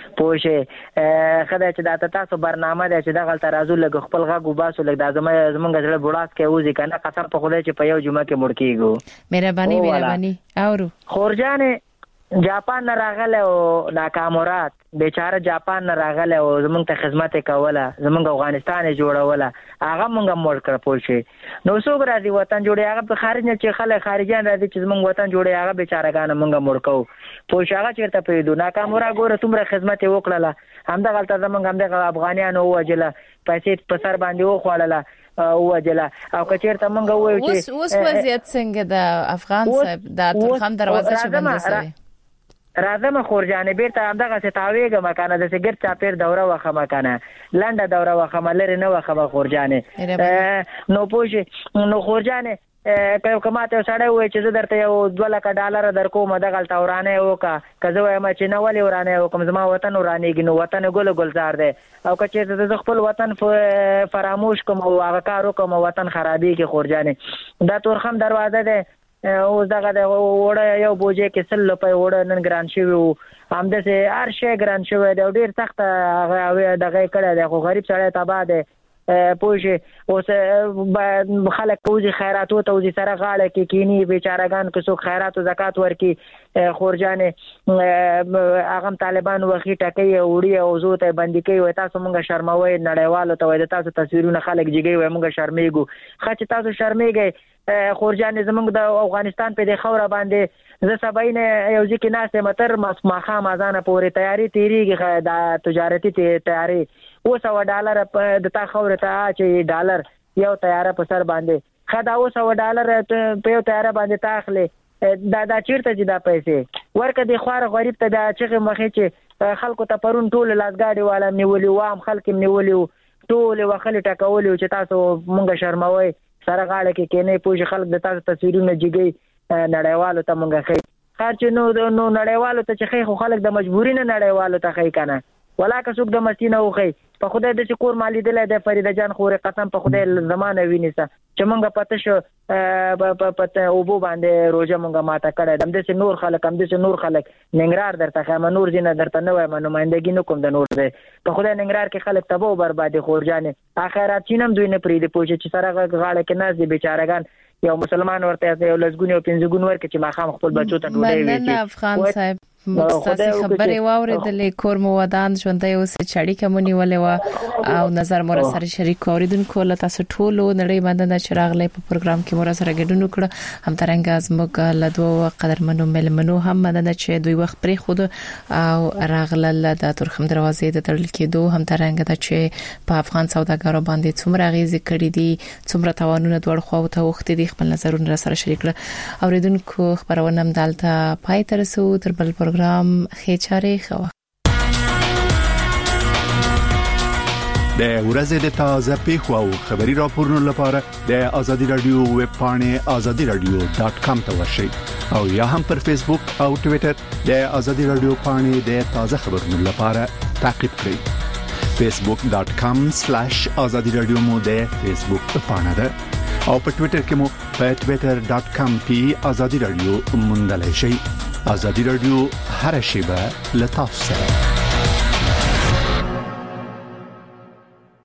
پوښه خدای چې دا تاسو برنامه ده چې دغه ترازو لګ خپل غو باسو لګ د زمونږ زړه بوډاس کې وځي کنه قسم په خدای چې په یو جمعه کې مړ کیږو مهرباني اورو خورجانې جاپان نه راغله او ناکامرات بیچاره جاپان نه راغله او زمونږ ته خدمت کوله زمونږ افغانستان جوړوله هغه مونږه مړ کړ پوښي نو څوک راځي وطن جوړي هغه په خارج نه چې خلک خارجيان راځي چې زمونږ وطن جوړي هغه بیچارهګان مونږه مړ کو پوښي هغه چیرته پیډو ناکامرات ګوره تومره خدمت وکړه همدا غلطه زمونږ همدا افغانانو وجله پیسې په سر باندې وخوړله وجله او کچیرته مونږ وایو چې اوس وضعیت څنګه د افغان صاحب د ترخم دروازه چې بند شوی راځم خورجانې بیرته همدغه ستاویګه مکانه د سګر چاپیر دوره وخه مکانه لنډه دوره وخه ملری نه وخه خورجانې نو پوښي نو خورجانې کماته سړی وای چې زه درته یو $2 درکوم دغه تورانه وکا کزه وایم چې نه ولې ورانه وکم زما وطن ورانېږي نو وطن ګلزار دی او کچې زه خپل وطن فراموش کوم او هغه کارو کوم وطن خرابېږي خورجانې دا تورخم دروازه ده اوس دغه د وړه یو بوجه کې سل په وړه نن ګران شوی هم د هر شی ګران شوی دی ډیر سخت هغه دغه کړه د خو غریب سره تبا ده پوجي اوس خلک کوزي خیرات او توزي سره غاړه کې کینی بیچارهګان کو څوک خیرات او زکات ورکي خورجانې هغه طالبان وخی ټکي وړي او زو ته باندې کوي تاسو مونږه شرموي نړیوالو ته وای تاسو تصویرونه خلک جګي وای مونږه شرمېګو خاص تاسو شرمېږي خورجان زمونږ د افغانستان په د خوره باندې زه سباینه یو ځکه ناسه متر مخه مازانه پورې تیاری تیریږي د تجارتي تیاری $100 د تا خوره ته چې ډالر یو تیاره په سر باندې خدا $100 په یو تیاره باندې تاخله دا چیرته چې دا پیسې ورکه د خوار غریب ته د چغه مخې چې خلکو ته پرون ټول لاسګاډي والا نیولي وام خلک نیولي ټول وخل ټکولي چې تاسو مونږه شرموي سره غاړه کې کینې پوښ خلک د تاسو تصویرونه جګي نړیوالو ته مونږه خې خرچ نو نړیوالو ته چې خې خلک د مجبوري نه نړیوالو ته خې کنه ولاکه څوک د مستینه وخی په خدای د کور مالی دلای د فریده جان خوري قسم په خدای زمانه وینيسه چې مونږه پته شو پته او بو باندې روزه مونږه ماته کړه دم د نور خلک هم د نور خلک ننګرهار درته خامه نور جن درته نه وایم نمائندګي نه کوم د نور دی په خدای ننګرهار کې خلک تبو بربادي خورجانې اخرات چینم دوی نه پریدي پوښتنه چې سره غاړه کې ناز دي بیچارهګان یو مسلمان ورته یو لزګونی او پنځګون ورکه چې ماخام خپل بچو ته ډوډۍ ویچي افغان صاحب مستاسي خبرې واورېدلې کور مو ودان ژوندۍ اوس چړی کومونی ولې وا او نظر مور سره شریک اوریدونکو له تاسو ټولو نړۍ باندې چراغلې په پروګرام کې مور سره ګډون وکړه هم ترنګ ازمګ له دوه قدرمنو ملمنو هم مدنه چې دوی وخت پرې خود او راغله د ترخم دروازې د تړل کېدو هم ترنګ د چې په افغان سوداګرو باندې څومره غیزي کړې دي څومره توانونه دوړ خو ته وخت دي خپل نظرونه سره شریک کړه اوریدونکو خبرونه هم دالته پای تر سو تر بل پروګرام خېچاره خو د ورځې د تازه پیښو او خبري راپورونو لپاره د ازادي رادیو ویب پاڼې azadiradio.com ته ورشئ او یا هم پر فیسبوک او ټوئیټر د ازادي رادیو پاڼې د تازه خبرونو لپاره تعقیب کړئ facebook.com/azadiradio مو د فیسبوک پاڼه ده او په ټوئیټر کې مو په twitter.com/azadiradio موندلای شئ. ازادي رادیو هر شیبه له تاسو سره.